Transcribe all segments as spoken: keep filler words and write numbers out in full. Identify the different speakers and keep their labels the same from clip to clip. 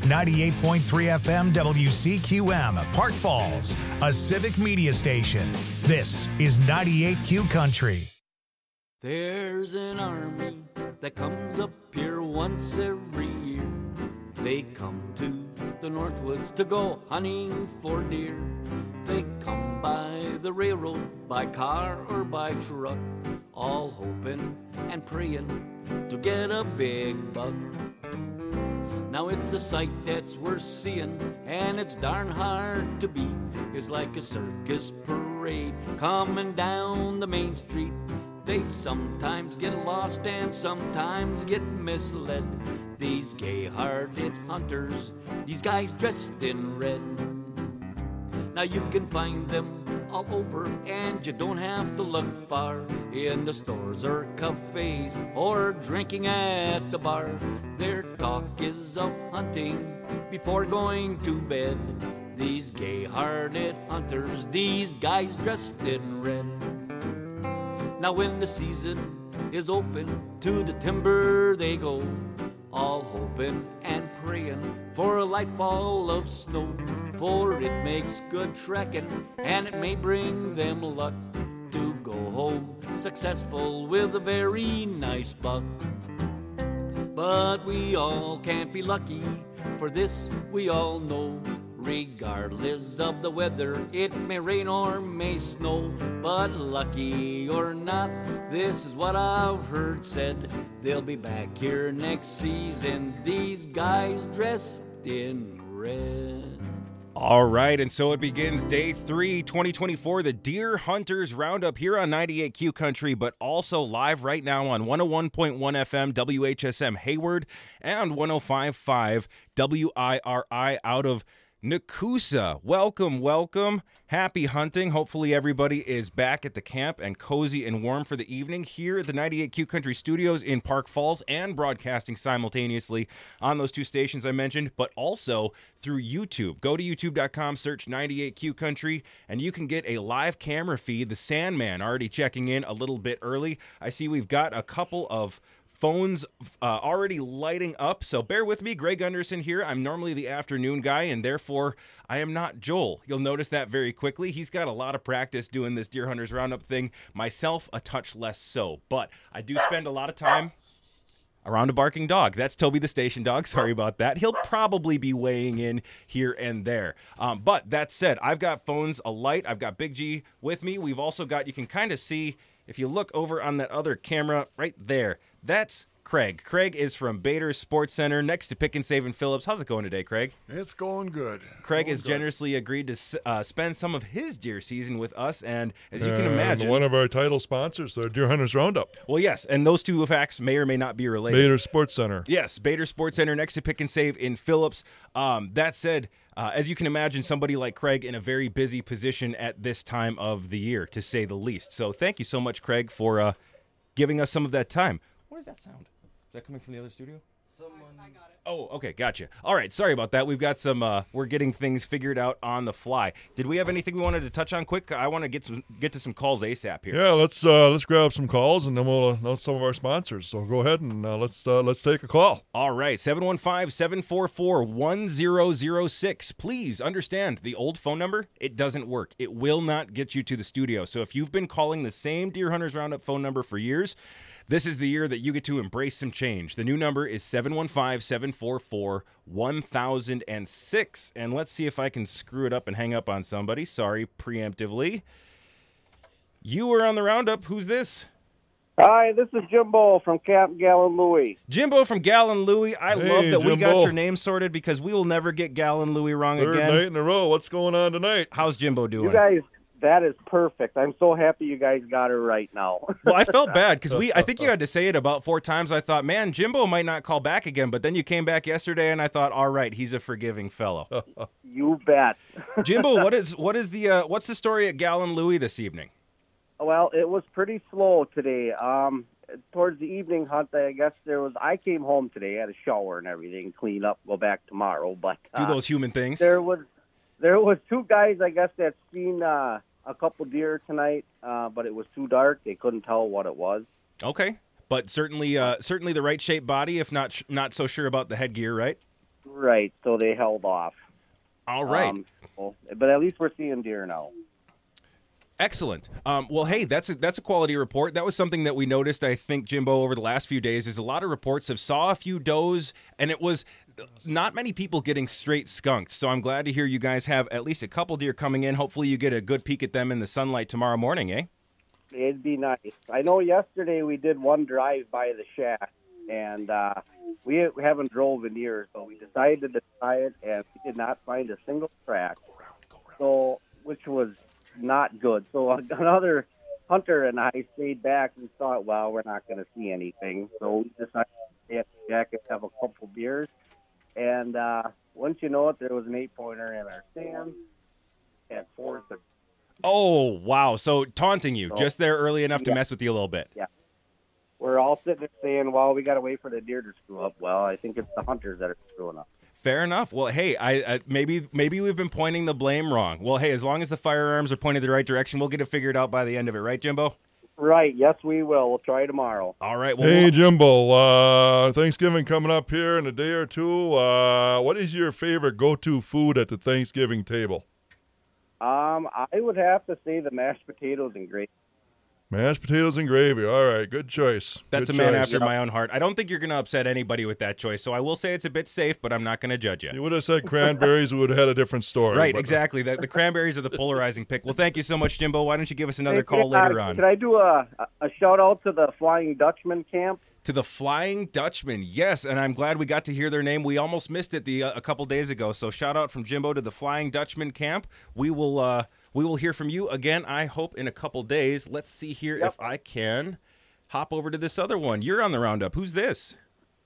Speaker 1: ninety-eight point three F M W C Q M, Park Falls, a civic media station. This is ninety-eight Q Country.
Speaker 2: There's an army that comes up here once every year. They come to the Northwoods to go hunting for deer. They come by the railroad, by car or by truck, all hoping and praying to get a big buck. Now it's a sight that's worth seeing, and it's darn hard to beat. It's like a circus parade coming down the main street. They sometimes get lost and sometimes get misled. These gay-hearted hunters, these guys dressed in red. Now you can find them all over, and you don't have to look far, in the stores or cafes or drinking at the bar. Their talk is of hunting before going to bed. These gay-hearted hunters, these guys dressed in red. Now when the season is open, to the timber they go, all hoping and praying for a light fall of snow. For it makes good trekking, and it may bring them luck to go home successful with a very nice buck. But we all can't be lucky, for this we all know. Regardless of the weather, it may rain or may snow. But lucky or not, this is what I've heard said. They'll be back here next season, these guys dressed in red.
Speaker 3: All right, and so it begins day three, twenty twenty-four, the Deer Hunters Roundup here on ninety-eight Q Country, but also live right now on one oh one point one F M W H S M Hayward and one oh five point five W I R I out of Nakusa. Welcome, welcome. Happy hunting. Hopefully everybody is back at the camp and cozy and warm for the evening here at the ninety-eight Q Country Studios in Park Falls, and broadcasting simultaneously on those two stations I mentioned, but also through YouTube. Go to youtube dot com, search ninety-eight Q Country, and you can get a live camera feed. The Sandman already checking in a little bit early. I see we've got a couple of phones uh, already lighting up, so bear with me. Greg Gunderson here. I'm normally the afternoon guy, and therefore I am not Joel. You'll notice that very quickly. He's got a lot of practice doing this Deer Hunters Roundup thing. Myself, a touch less so, but I do spend a lot of time around a barking dog. That's Toby the station dog. Sorry about that. He'll probably be weighing in here and there. Um, but that said, I've got phones alight. I've got Big G with me. We've also got, you can kind of see, if you look over on that other camera right there, that's Craig. Craig is from Bader Sports Center next to Pick and Save in Phillips. How's it going today, Craig?
Speaker 4: It's going good.
Speaker 3: Craig
Speaker 4: going
Speaker 3: has
Speaker 4: good.
Speaker 3: generously agreed to uh, spend some of his deer season with us, and as you can
Speaker 5: And
Speaker 3: imagine,
Speaker 5: one of our title sponsors, the Deer Hunters Roundup.
Speaker 3: well, yes, and those two facts may or may not be related.
Speaker 5: Bader Sports Center.
Speaker 3: Yes, Bader Sports Center next to Pick and Save in Phillips. Um, that said, uh, as you can imagine, somebody like Craig in a very busy position at this time of the year, to say the least. So thank you so much, Craig, for uh, giving us some of that time. What does that sound? Is that coming from the other studio?
Speaker 2: Someone... I got it.
Speaker 3: Oh, okay, gotcha. All right, sorry about that. We've got some, uh, we're getting things figured out on the fly. Did we have anything we wanted to touch on quick? I want to get some, get to some calls ASAP here.
Speaker 5: Yeah, let's uh, let's grab some calls, and then we'll announce some of our sponsors. So go ahead and uh, let's uh, let's take a call.
Speaker 3: All right, seven one five, seven four four, one zero zero six. Please understand, the old phone number, it doesn't work. It will not get you to the studio. So if you've been calling the same Deer Hunters Roundup phone number for years, this is the year that you get to embrace some change. The new number is seven one five, seven four four, one thousand six. And let's see if I can screw it up and hang up on somebody. Sorry, preemptively. You were on the Roundup. Who's this?
Speaker 6: Hi, this is Jimbo from Camp Gallon Louie.
Speaker 3: Jimbo from Gallon Louie. I
Speaker 5: Hey,
Speaker 3: love that we got
Speaker 5: Jimbo.
Speaker 3: your name sorted, because we will never get Gallon Louie wrong
Speaker 5: Third
Speaker 3: again.
Speaker 5: night in a row. What's going on tonight?
Speaker 3: How's Jimbo doing?
Speaker 6: You guys, that is perfect. I'm so happy you guys got it right now.
Speaker 3: Well, I felt bad because we, I think you had to say it about four times. I thought, man, Jimbo might not call back again. But then you came back yesterday, and I thought, all right, he's a forgiving fellow.
Speaker 6: You bet.
Speaker 3: Jimbo, what is what is the uh, what's the story at Gallon Louie this evening?
Speaker 6: Well, it was pretty slow today. Um, towards the evening hunt, I guess there was. I came home today, had a shower and everything, clean up, go back tomorrow. But
Speaker 3: Do
Speaker 6: uh,
Speaker 3: those human things?
Speaker 6: there was there was two guys, I guess, that seen uh, a couple deer tonight, uh, but it was too dark. They couldn't tell what it was.
Speaker 3: Okay, but certainly uh, certainly the right shaped body. If not sh- not so sure about the headgear, right?
Speaker 6: Right, so they held off.
Speaker 3: All right.
Speaker 6: Um, so- but at least we're seeing deer now.
Speaker 3: Excellent. Um, well, hey, that's a, that's a quality report. That was something that we noticed, I think, Jimbo, over the last few days. There's a lot of reports of saw a few does, and it was not many people getting straight skunked. So I'm glad to hear you guys have at least a couple deer coming in. Hopefully you get a good peek at them in the sunlight tomorrow morning, eh?
Speaker 6: It'd be nice. I know yesterday we did one drive by the shack, and uh, we haven't drove in years, so we decided to try it, and we did not find a single track, so which was not good. So another hunter and I stayed back and thought, well, we're not going to see anything. So we decided to stay at the shack and have a couple beers. And uh, once you know it, there was an eight-pointer in our stand at four thirty.
Speaker 3: Oh, wow. So taunting you,
Speaker 6: So,
Speaker 3: just there early enough to
Speaker 6: yeah.
Speaker 3: mess with you a little bit.
Speaker 6: Yeah. We're all sitting there saying, well, we got to wait for the deer to screw up. Well, I think it's the hunters that are screwing up.
Speaker 3: Fair enough. Well, hey, I, I maybe maybe we've been pointing the blame wrong. Well, hey, as long as the firearms are pointed the right direction, we'll get it figured out by the end of it, right, Jimbo?
Speaker 6: Right. Yes, we will. We'll try tomorrow.
Speaker 3: All right. Well,
Speaker 5: Hey,
Speaker 3: we'll-
Speaker 5: Jimbo, uh, Thanksgiving coming up here in a day or two. Uh, what is your favorite go-to food at the Thanksgiving table?
Speaker 6: Um, I would have to say the mashed potatoes and gravy.
Speaker 5: Mashed potatoes and gravy. All right, good choice.
Speaker 3: that's
Speaker 5: Good
Speaker 3: a man
Speaker 5: choice.
Speaker 3: after my own heart. I don't think you're going to upset anybody with that choice, so I will say it's a bit safe, but I'm not going to judge you.
Speaker 5: You would have said cranberries, we would have had a different story.
Speaker 3: Right,
Speaker 5: but-
Speaker 3: exactly. The, the cranberries are the polarizing pick. Well, thank you so much, Jimbo. Why don't you give us another
Speaker 6: Hey,
Speaker 3: call
Speaker 6: uh,
Speaker 3: later on?
Speaker 6: Can I do a, a shout out to the Flying Dutchman camp?
Speaker 3: To the Flying Dutchman, yes, and I'm glad we got to hear their name. We almost missed it the uh, a couple days ago. So shout out from Jimbo to the Flying Dutchman camp. We will uh, we will hear from you again. I hope in a couple days. Let's see here
Speaker 6: Yep.
Speaker 3: if I can hop over to this other one. You're on the roundup. Who's this?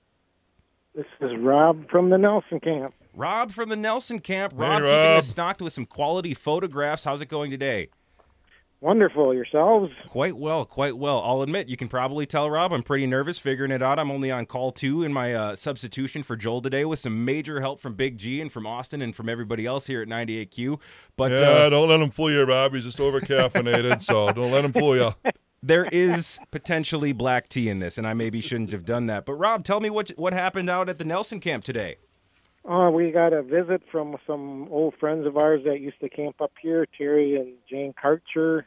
Speaker 4: This is Rob from the Nelson camp.
Speaker 3: Rob from the Nelson camp.
Speaker 5: Hey,
Speaker 3: Rob, keeping
Speaker 5: Rob.
Speaker 3: us stocked with some quality photographs. How's it going today?
Speaker 4: Wonderful. Yourselves?
Speaker 3: Quite well, quite well. I'll admit, you can probably tell, Rob, I'm pretty nervous figuring it out. I'm only on call two in my uh, substitution for Joel today with some major help from Big G and from Austin and from everybody else here at ninety-eight Q. But
Speaker 5: Yeah,
Speaker 3: uh,
Speaker 5: don't let him fool you, Rob. He's just over-caffeinated, so don't let him fool you.
Speaker 3: there is potentially black tea in this, and I maybe shouldn't have done that. But, Rob, tell me what what happened out at the Nelson camp today.
Speaker 4: Uh, we got a visit from some old friends of ours that used to camp up here, Terry and Jane Karcher.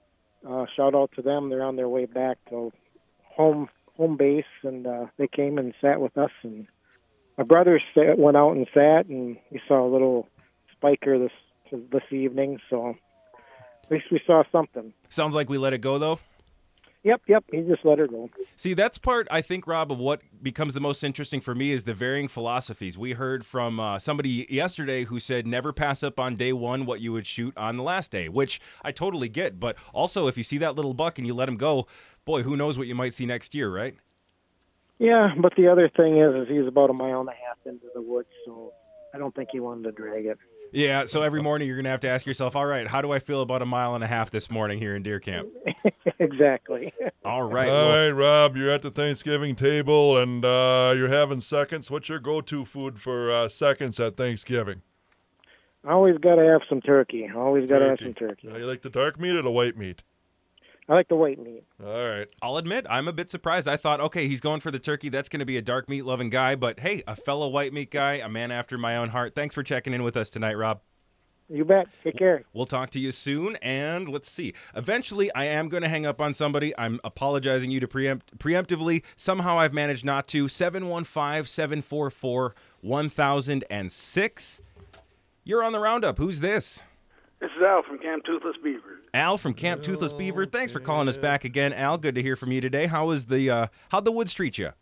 Speaker 4: Uh, shout out to them. They're on their way back to home home base, and uh, they came and sat with us. And my brother sat, went out and sat, and we saw a little spiker this this evening. So at least we saw something.
Speaker 3: Sounds like we let it go, though.
Speaker 4: Yep, yep. He just let her go.
Speaker 3: See, that's part, I think, Rob, of what becomes the most interesting for me is the varying philosophies. We heard from uh, somebody yesterday who said never pass up on day one what you would shoot on the last day, which I totally get. But also, if you see that little buck and you let him go, boy, who knows what you might see next year, right?
Speaker 4: Yeah, but the other thing is, is he's about a mile and a half into the woods, so I don't think he wanted to drag it.
Speaker 3: Yeah, so every morning you're going to have to ask yourself, all right, how do I feel about a mile and a half this morning here in deer camp?
Speaker 4: Exactly.
Speaker 3: All right.
Speaker 5: All
Speaker 3: well,
Speaker 5: right, Rob, you're at the Thanksgiving table, and uh, you're having seconds. What's your go-to food for uh, seconds at Thanksgiving?
Speaker 4: Always got to have some turkey. Always got to have
Speaker 5: Turkey.
Speaker 4: some turkey.
Speaker 5: Uh, you like the dark meat or the white meat?
Speaker 4: I like the white meat.
Speaker 5: All right.
Speaker 3: I'll admit, I'm a bit surprised. I thought, okay, he's going for the turkey. That's going to be a dark meat loving guy. But hey, a fellow white meat guy, a man after my own heart. Thanks for checking in with us tonight, Rob.
Speaker 4: You bet. Take care.
Speaker 3: We'll talk to you soon, and let's see. Eventually, I am going to hang up on somebody. I'm apologizing you to preempt preemptively. Somehow I've managed not to. seven one five, seven four four, one thousand six. You're on the roundup. Who's this?
Speaker 7: This is Al from Camp Toothless Beaver.
Speaker 3: Al from Camp Toothless Beaver. Thanks for calling us back again, Al. Good to hear from you today. How was the uh, how'd the woods treat you?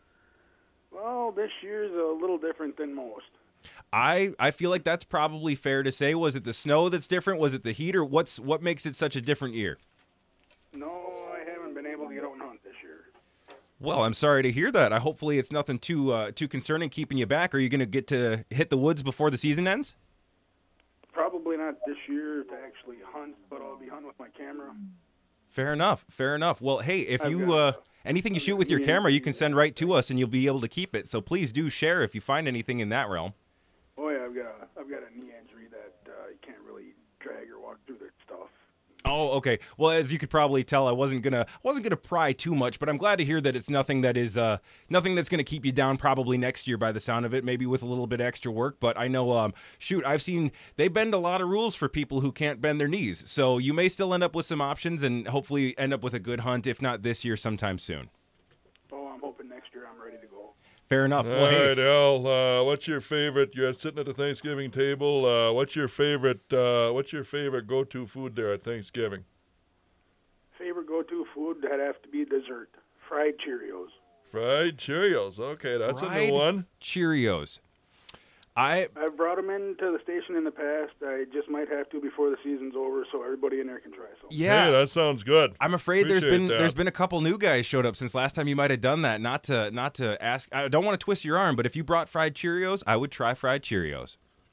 Speaker 7: Well, this year's a little different than most.
Speaker 3: I, I feel like that's probably fair to say. Was it the snow that's different? Was it the heat, or what's what makes it such a different year?
Speaker 7: No, I haven't been able to get out and hunt this year.
Speaker 3: Well, I'm sorry to hear that. I hopefully it's nothing too uh, too concerning keeping you back. Are you going to get to hit the woods before the season ends?
Speaker 7: Probably not this year to actually hunt, but I'll be hunting with my camera.
Speaker 3: Fair enough. Fair enough. Well, hey, if
Speaker 7: I've
Speaker 3: you
Speaker 7: got-
Speaker 3: uh, anything you
Speaker 7: I've
Speaker 3: shoot
Speaker 7: got
Speaker 3: with your
Speaker 7: me-
Speaker 3: camera, you can send right to us, and you'll be able to keep it. So please do share if you find anything in that realm.
Speaker 7: Oh yeah, I've got a, I've got a knee injury that uh, you can't really drag or walk through that stuff.
Speaker 3: Oh, okay. Well, as you could probably tell, I wasn't gonna wasn't gonna pry too much, but I'm glad to hear that it's nothing that is uh nothing that's gonna keep you down probably next year by the sound of it. Maybe with a little bit extra work, but I know um shoot, I've seen they bend a lot of rules for people who can't bend their knees. So you may still end up with some options and hopefully end up with a good hunt, if not this year, sometime soon.
Speaker 7: Oh, I'm hoping next year I'm ready to go.
Speaker 3: Fair enough.
Speaker 5: All
Speaker 3: Well, hey,
Speaker 5: right, Al. Uh, what's your favorite? You're sitting at the Thanksgiving table. Uh, what's your favorite? Uh, what's your favorite go-to food there at Thanksgiving?
Speaker 7: Favorite go-to food, that'd have to be dessert. Fried Cheerios.
Speaker 5: Fried Cheerios. Okay, that's a
Speaker 3: fried
Speaker 5: new one.
Speaker 3: Cheerios. I
Speaker 7: I've brought them into the station in the past. I just might have to before the season's over, so everybody in there can try some.
Speaker 3: yeah.
Speaker 5: Hey, that sounds good.
Speaker 3: I'm afraid there's
Speaker 5: Appreciate
Speaker 3: been
Speaker 5: that.
Speaker 3: there's been a couple new guys showed up since last time you might have done that. Not to not to ask. I don't want to twist your arm, but if you brought fried Cheerios, I would try fried Cheerios.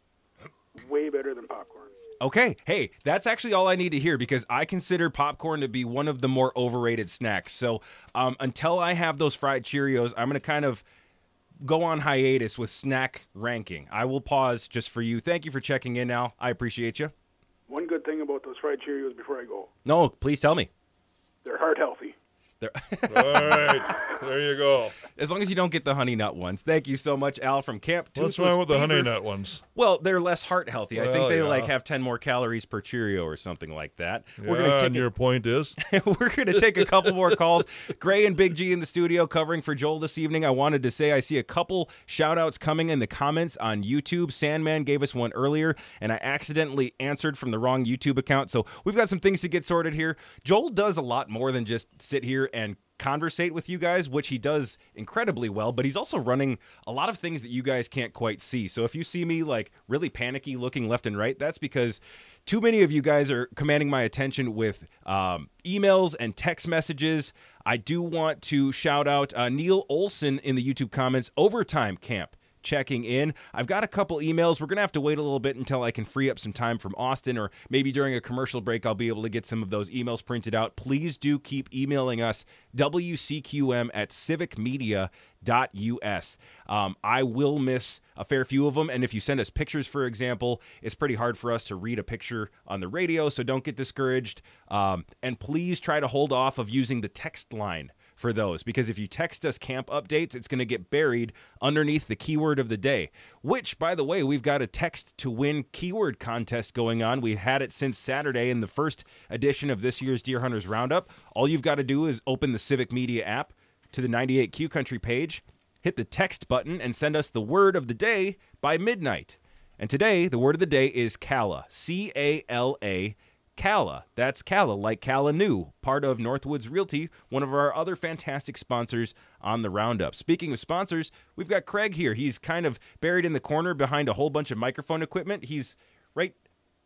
Speaker 7: Way better than popcorn.
Speaker 3: Okay, hey, that's actually all I need to hear because I consider popcorn to be one of the more overrated snacks. So um, until I have those fried Cheerios, I'm going to kind of go on hiatus with snack ranking. I will pause just for you. Thank you for checking in, Al. I appreciate you.
Speaker 7: One good thing about those fried Cheerios before I go,
Speaker 3: No, please tell me.
Speaker 7: they're heart healthy.
Speaker 3: They're
Speaker 5: All right, there you go.
Speaker 3: as long as you don't get the honey nut ones. Thank you so much, Al, from Camp
Speaker 5: What's
Speaker 3: Toothless
Speaker 5: wrong with the
Speaker 3: Beaver.
Speaker 5: honey nut ones?
Speaker 3: Well, they're less heart healthy. I think
Speaker 5: Well,
Speaker 3: they
Speaker 5: yeah.
Speaker 3: like have ten more calories per Cheerio or something like that. We're
Speaker 5: yeah,
Speaker 3: gonna take
Speaker 5: and
Speaker 3: a-
Speaker 5: your point is?
Speaker 3: We're going to take a couple more calls. Gray and Big G in the studio covering for Joel this evening. I wanted to say I see a couple shout outs coming in the comments on YouTube. Sandman gave us one earlier, and I accidentally answered from the wrong YouTube account. So we've got some things to get sorted here. Joel does a lot more than just sit here and conversate with you guys, which he does incredibly well, but he's also running a lot of things that you guys can't quite see. So if you see me like really panicky looking left and right, that's because too many of you guys are commanding my attention with um, emails and text messages. I do want to shout out uh, Neil Olson in the YouTube comments, Overtime Camp, checking in. I've got a couple emails. We're going to have to wait a little bit until I can free up some time from Austin, or maybe during a commercial break, I'll be able to get some of those emails printed out. Please do keep emailing us, W C Q M at civic media dot U S. Um, I will miss a fair few of them, and if you send us pictures, for example, it's pretty hard for us to read a picture on the radio, so don't get discouraged. Um, and please try to hold off of using the text line for those, because if you text us camp updates, it's going to get buried underneath the keyword of the day, which, by the way, we've got a text to win keyword contest going on. We've had it since Saturday in the first edition of this year's Deer Hunters Roundup. All you've got to do is open the Civic Media app to the ninety-eight Q Country page, hit the text button, and send us the word of the day by midnight. And today, the word of the day is Cala, C A L A, Cala. That's Cala, like Cala New, part of Northwoods Realty, one of our other fantastic sponsors on the Roundup. Speaking of sponsors, we've got Craig here. He's kind of buried in the corner behind a whole bunch of microphone equipment. He's right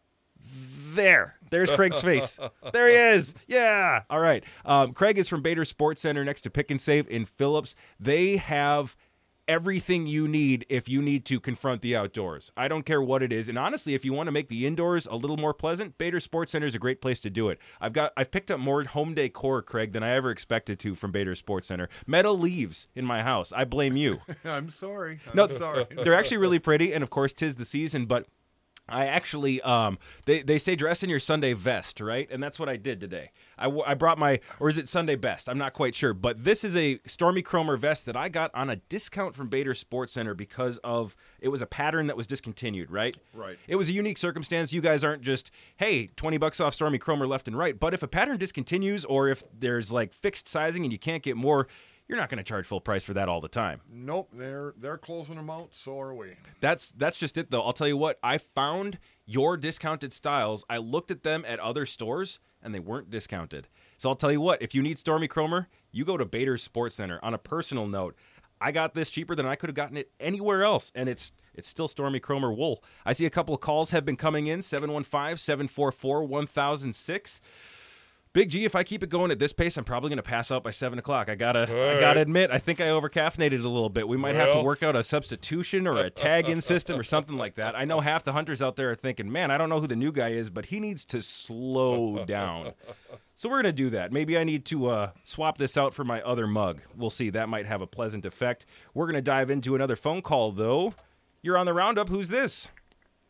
Speaker 3: there. There's Craig's face. There he is. Yeah. All right. Um, Craig is from Bader Sports Center next to Pick and Save in Phillips. They have everything you need if you need to confront the outdoors. I don't care what it is. And honestly, if you want to make the indoors a little more pleasant, Bader Sports Center is a great place to do it. I've got I've picked up more home decor, Craig, than I ever expected to from Bader Sports Center. Metal leaves in my house. I blame you.
Speaker 8: I'm sorry. I'm
Speaker 3: No,
Speaker 8: sorry.
Speaker 3: They're actually really pretty, and of course, 'tis the season, but I actually, um, they, they say dress in your Sunday vest, right? And that's what I did today. I, w- I brought my, or is it Sunday best? I'm not quite sure. But this is a Stormy Cromer vest that I got on a discount from Bader Sports Center because of, it was a pattern that was discontinued, right?
Speaker 8: Right.
Speaker 3: It was a unique circumstance. You guys aren't just, hey, twenty bucks off Stormy Cromer left and right. But if a pattern discontinues or if there's like fixed sizing and you can't get more, you're not going to charge full price for that all the time.
Speaker 8: Nope, they're they're closing them out. So are we.
Speaker 3: That's that's just it, though. I'll tell you what. I found your discounted styles. I looked at them at other stores, and they weren't discounted. So I'll tell you what. If you need Stormy Cromer, you go to Bader Sports Center. On a personal note, I got this cheaper than I could have gotten it anywhere else, and it's it's still Stormy Cromer wool. I see a couple of calls have been coming in, seven one five, seven four four, one thousand six. Big G, if I keep it going at this pace, I'm probably going to pass out by seven o'clock. I gotta,
Speaker 5: All
Speaker 3: I gotta
Speaker 5: right.
Speaker 3: admit, I think I overcaffeinated a little bit. We might have to
Speaker 5: Well.
Speaker 3: work out a substitution or a tag-in system or something like that. I know half the hunters out there are thinking, man, I don't know who the new guy is, but he needs to slow down. So we're going to do that. Maybe I need to uh, swap this out for my other mug. We'll see. That might have a pleasant effect. We're going to dive into another phone call, though. You're on the Roundup. Who's this?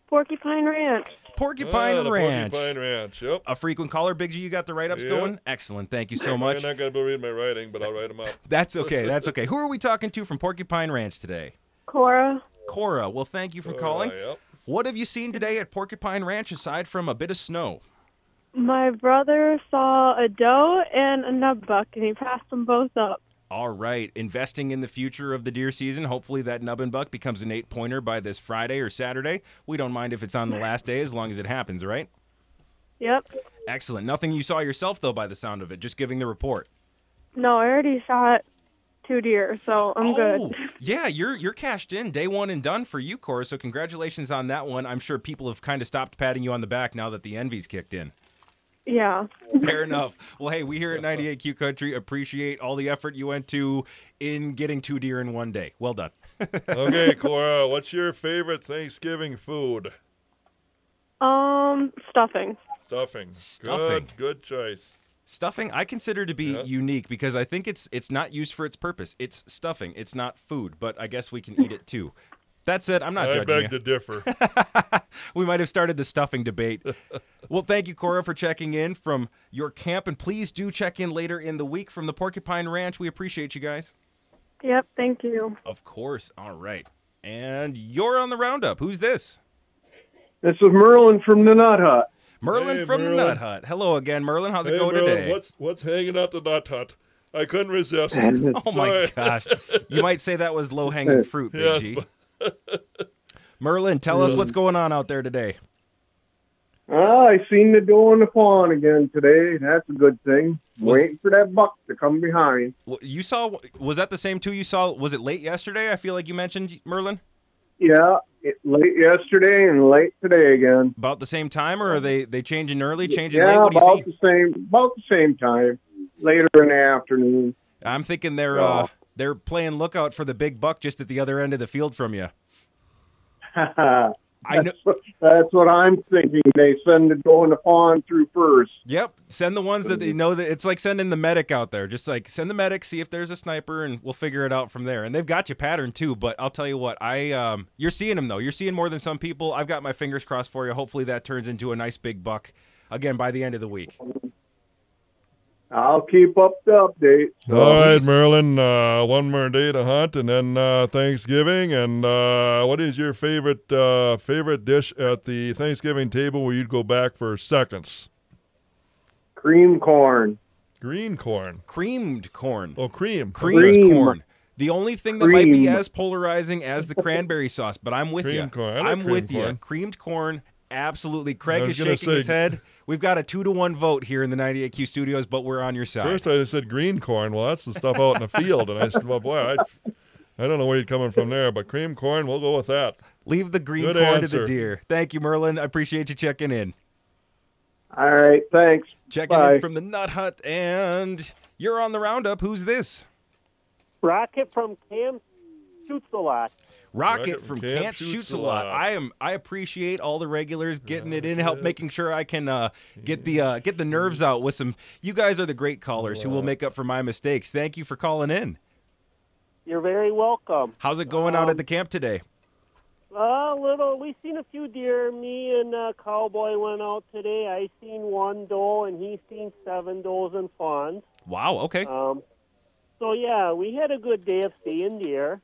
Speaker 9: Porcupine Ranch.
Speaker 3: Porcupine
Speaker 5: Ah, the
Speaker 3: Ranch.
Speaker 5: Porcupine Ranch, yep.
Speaker 3: A frequent caller, Big G. You got the write-ups
Speaker 5: Yep.
Speaker 3: going? Excellent. Thank you so much.
Speaker 5: You're not going to read my writing, but I'll write them up.
Speaker 3: That's okay. That's okay. Who are we talking to from Porcupine Ranch today?
Speaker 9: Cora.
Speaker 3: Cora. Well, thank you for
Speaker 5: All
Speaker 3: calling.
Speaker 5: right, yep.
Speaker 3: What have you seen today at Porcupine Ranch aside from a bit of snow?
Speaker 9: My brother saw a doe and a nub buck, and he passed them both up.
Speaker 3: All right. Investing in the future of the deer season. Hopefully that nubbin buck becomes an eight-pointer by this Friday or Saturday. We don't mind if it's on the last day as long as it happens, right?
Speaker 9: Yep.
Speaker 3: Excellent. Nothing you saw yourself, though, by the sound of it. Just giving the report.
Speaker 9: No, I already shot two deer, so I'm
Speaker 3: oh,
Speaker 9: good.
Speaker 3: yeah, you're you're cashed in. Day one and done for you, Cora. So congratulations on that one. I'm sure people have kind of stopped patting you on the back now that the envy's kicked in.
Speaker 9: Yeah.
Speaker 3: Fair enough. Well, hey, we here at ninety-eight Q Country appreciate all the effort you went to in getting two deer in one day. Well done.
Speaker 5: Okay, Cora, what's your favorite Thanksgiving food?
Speaker 9: Um, stuffing.
Speaker 5: Stuffing.
Speaker 3: Stuffing.
Speaker 5: Good, good choice.
Speaker 3: Stuffing I consider to be
Speaker 5: Yeah.
Speaker 3: unique because I think it's it's not used for its purpose. It's stuffing. It's not food, but I guess we can eat it too. That said, I'm not
Speaker 5: I
Speaker 3: judging
Speaker 5: beg
Speaker 3: you.
Speaker 5: to differ.
Speaker 3: We might have started the stuffing debate. Well, thank you, Cora, for checking in from your camp, and please do check in later in the week from the Porcupine Ranch. We appreciate you guys.
Speaker 9: Yep, thank you.
Speaker 3: Of course. All right. And you're on the roundup. Who's this?
Speaker 10: This is Merlin from the Nut Hut.
Speaker 3: Merlin
Speaker 5: Hey,
Speaker 3: from
Speaker 5: Merlin.
Speaker 3: the Nut Hut. Hello again, Merlin. How's it
Speaker 5: Hey,
Speaker 3: going
Speaker 5: Merlin,
Speaker 3: today?
Speaker 5: What's what's hanging out the Nut Hut? I couldn't resist.
Speaker 3: Oh my
Speaker 5: Sorry.
Speaker 3: gosh. You might say that was low-hanging fruit, Big
Speaker 5: Yes,
Speaker 3: G.
Speaker 5: but-
Speaker 3: Merlin, tell us what's going on out there today.
Speaker 10: Ah, I seen the doe in the fawn again today. That's a good thing.
Speaker 3: Was-
Speaker 10: Waiting for that buck to come behind.
Speaker 3: Well, you saw, was that the same two you saw? Was it late yesterday? I feel like you mentioned, Merlin?
Speaker 10: Yeah, it, late yesterday and late today again.
Speaker 3: About the same time, or are they, they changing early, changing
Speaker 10: yeah,
Speaker 3: late? What do you
Speaker 10: about
Speaker 3: see?
Speaker 10: the same, about the same time. Later in the afternoon.
Speaker 3: I'm thinking they're
Speaker 10: Yeah.
Speaker 3: uh, they're playing lookout for the big buck just at the other end of the field from you.
Speaker 10: that's,
Speaker 3: I know.
Speaker 10: what, that's what I'm thinking. They send the doe in the fawn through first.
Speaker 3: Yep. Send the ones that they know that it's like sending the medic out there. Just like send the medic, see if there's a sniper, and we'll figure it out from there. And they've got you patterned too. But I'll tell you what, I um, you're seeing them though. You're seeing more than some people. I've got my fingers crossed for you. Hopefully that turns into a nice big buck again by the end of the week.
Speaker 10: I'll keep up the update.
Speaker 5: All right,
Speaker 3: please.
Speaker 5: Merlin, uh, one more day to hunt, and then uh, Thanksgiving. And uh, what is your favorite uh, favorite dish at the Thanksgiving table where you'd go back for seconds?
Speaker 10: Cream corn.
Speaker 5: Green corn.
Speaker 3: Creamed corn.
Speaker 5: Oh, cream.
Speaker 3: Creamed
Speaker 10: Cream.
Speaker 3: corn. The only thing that might be
Speaker 10: Cream.
Speaker 3: as polarizing as the cranberry sauce, but I'm with you.
Speaker 5: Creamed corn. I like
Speaker 3: I'm with
Speaker 5: creamed
Speaker 3: you.
Speaker 5: corn.
Speaker 3: Creamed corn, absolutely. Craig
Speaker 5: I
Speaker 3: is
Speaker 5: was gonna
Speaker 3: shaking his
Speaker 5: say-
Speaker 3: head. We've got a two to one vote here in the ninety-eight Q studios, but we're on your side.
Speaker 5: First, I said green corn. Well, that's the stuff out in the field. And I said, well, boy, I, I don't know where you're coming from there, but cream corn, we'll go with that.
Speaker 3: Leave the green
Speaker 5: Good
Speaker 3: corn to the
Speaker 5: answer.
Speaker 3: deer. Thank you, Merlin. I appreciate you checking in.
Speaker 10: All right, thanks.
Speaker 3: Checking
Speaker 10: Bye.
Speaker 3: in from the Nut Hut, and you're on the roundup. Who's this?
Speaker 11: Rocket from Camp Shoots a Lot.
Speaker 3: Rocket,
Speaker 5: Rocket
Speaker 3: from
Speaker 5: from Camp
Speaker 3: Camp
Speaker 5: Shoots
Speaker 3: Shoots
Speaker 5: a
Speaker 3: a Lot.
Speaker 5: Lot.
Speaker 3: I am. I appreciate all the regulars getting it in, help making sure I can uh, get the uh, get the nerves out with some. You guys are the great callers who will make up for my mistakes. Thank you for calling in.
Speaker 11: You're very welcome.
Speaker 3: How's it going out
Speaker 11: Um,
Speaker 3: at the camp today?
Speaker 11: A little. We seen a few deer. Me and uh, Cowboy went out today. I seen one doe, and he seen seven does and fawns.
Speaker 3: Wow. Okay.
Speaker 11: Um, so yeah, we had a good day of seeing deer.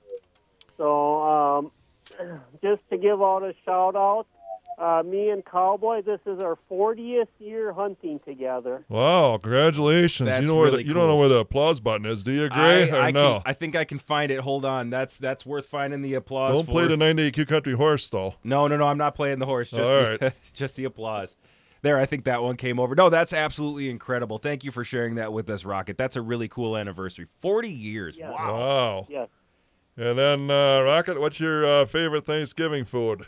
Speaker 11: So um, just to give out a shout out, uh, me and Cowboy, this is our fortieth year hunting together.
Speaker 5: Wow, congratulations.
Speaker 3: That's
Speaker 5: you know where
Speaker 3: really
Speaker 5: the, you don't know
Speaker 3: cool.
Speaker 5: where the applause button is, do you, Gray?
Speaker 3: I,
Speaker 5: or
Speaker 3: I
Speaker 5: no?
Speaker 3: can, I think I can find it. Hold on. That's that's worth finding the applause.
Speaker 5: Don't
Speaker 3: for.
Speaker 5: play the ninety-eight Q Country horse, though.
Speaker 3: No, no, no. I'm not playing the horse. Just
Speaker 5: All
Speaker 3: the,
Speaker 5: right.
Speaker 3: just the applause. There, I think that one came over. No, that's absolutely incredible. Thank you for sharing that with us, Rocket. That's a really cool anniversary. forty years.
Speaker 11: Yeah.
Speaker 3: Wow.
Speaker 5: Wow.
Speaker 11: Yes.
Speaker 5: And then, uh, Rocket, what's your uh, favorite Thanksgiving food?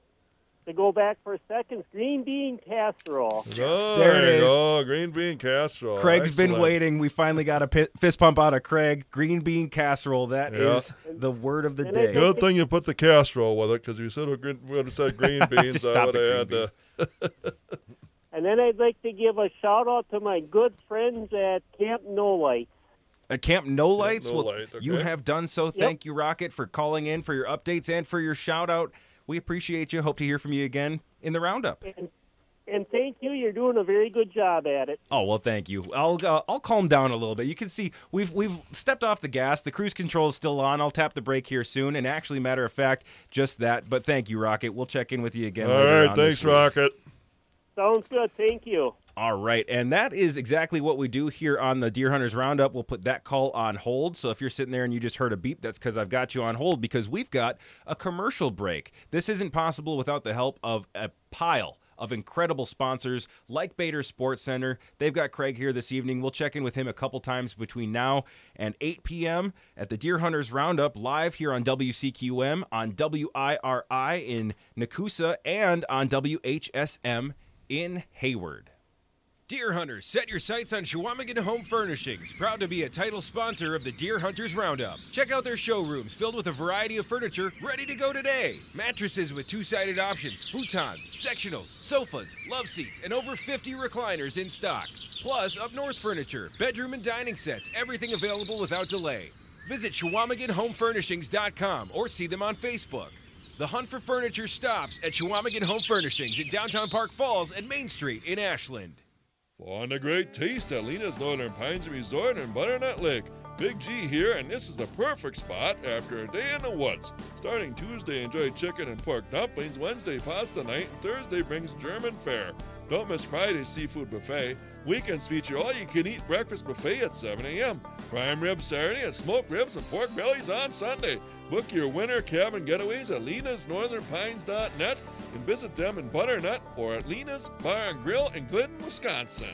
Speaker 11: To go back for seconds, green bean casserole.
Speaker 5: Oh,
Speaker 3: There it
Speaker 5: you
Speaker 3: is.
Speaker 5: go. Green bean casserole.
Speaker 3: Craig's been
Speaker 5: Excellent.
Speaker 3: waiting. We finally got a pi- fist pump out of Craig. Green bean casserole. That is
Speaker 5: Yeah.
Speaker 3: the word of the
Speaker 11: And I
Speaker 3: day.
Speaker 5: Good thing you put the casserole with it, because you said we would have said green beans.
Speaker 3: Just
Speaker 5: I
Speaker 3: stop
Speaker 5: would
Speaker 3: the
Speaker 5: have
Speaker 3: green
Speaker 5: had to.
Speaker 11: And then I'd like to give a shout out to my good friends at Camp No Light.
Speaker 3: At Camp No Lights,
Speaker 5: No
Speaker 3: well,
Speaker 5: Light,
Speaker 3: you
Speaker 5: okay.
Speaker 3: have done so. Thank you, Rocket, for calling in, for your updates, and for your shout out. we appreciate you. Hope to hear from you again in the roundup.
Speaker 11: And, and thank you. You're doing a very good job at it.
Speaker 3: Oh, well, thank you. I'll uh, I'll calm down a little bit. You can see we've we've stepped off the gas. The cruise control is still on. I'll tap the brake here soon. And actually, matter of fact, just that. But thank you, Rocket. We'll check in with you again
Speaker 5: All
Speaker 3: later
Speaker 5: right,
Speaker 3: on
Speaker 5: thanks,
Speaker 3: this week.
Speaker 5: Rocket.
Speaker 11: Sounds good. Thank you.
Speaker 3: All right, and that is exactly what we do here on the Deer Hunters Roundup. We'll put that call on hold. So if you're sitting there and you just heard a beep, that's because I've got you on hold because we've got a commercial break. This isn't possible without the help of a pile of incredible sponsors like Bader Sports Center. They've got Craig here this evening. We'll check in with him a couple times between now and eight p.m. at the Deer Hunters Roundup live here on W C Q M, on W I R I in Nakusa, and on W H S M in Hayward.
Speaker 12: Deer Hunters, set your sights on Chequamegon Home Furnishings, proud to be a title sponsor of the Deer Hunters Roundup. Check out their showrooms filled with a variety of furniture ready to go today. Mattresses with two-sided options, futons, sectionals, sofas, love seats, and over fifty recliners in stock. Plus, up north furniture, bedroom and dining sets, everything available without delay. Visit Chequamegon Home Furnishings dot com or see them on Facebook. The hunt for furniture stops at Chequamegon Home Furnishings in downtown Park Falls and Main Street in Ashland.
Speaker 5: On a great taste at Lena's Northern Pines Resort in Butternut Lake. Big G here, and this is the perfect spot after a day in the woods. Starting Tuesday, enjoy chicken and pork dumplings. Wednesday, pasta night. And Thursday brings German fare. Don't miss Friday's seafood buffet. Weekends feature all-you-can-eat breakfast buffet at seven a.m. Prime ribs Saturday and smoked ribs and pork bellies on Sunday. Book your winter cabin getaways at lenas northern pines dot net and visit them in Butternut or at Lena's Bar and Grill in Glidden, Wisconsin.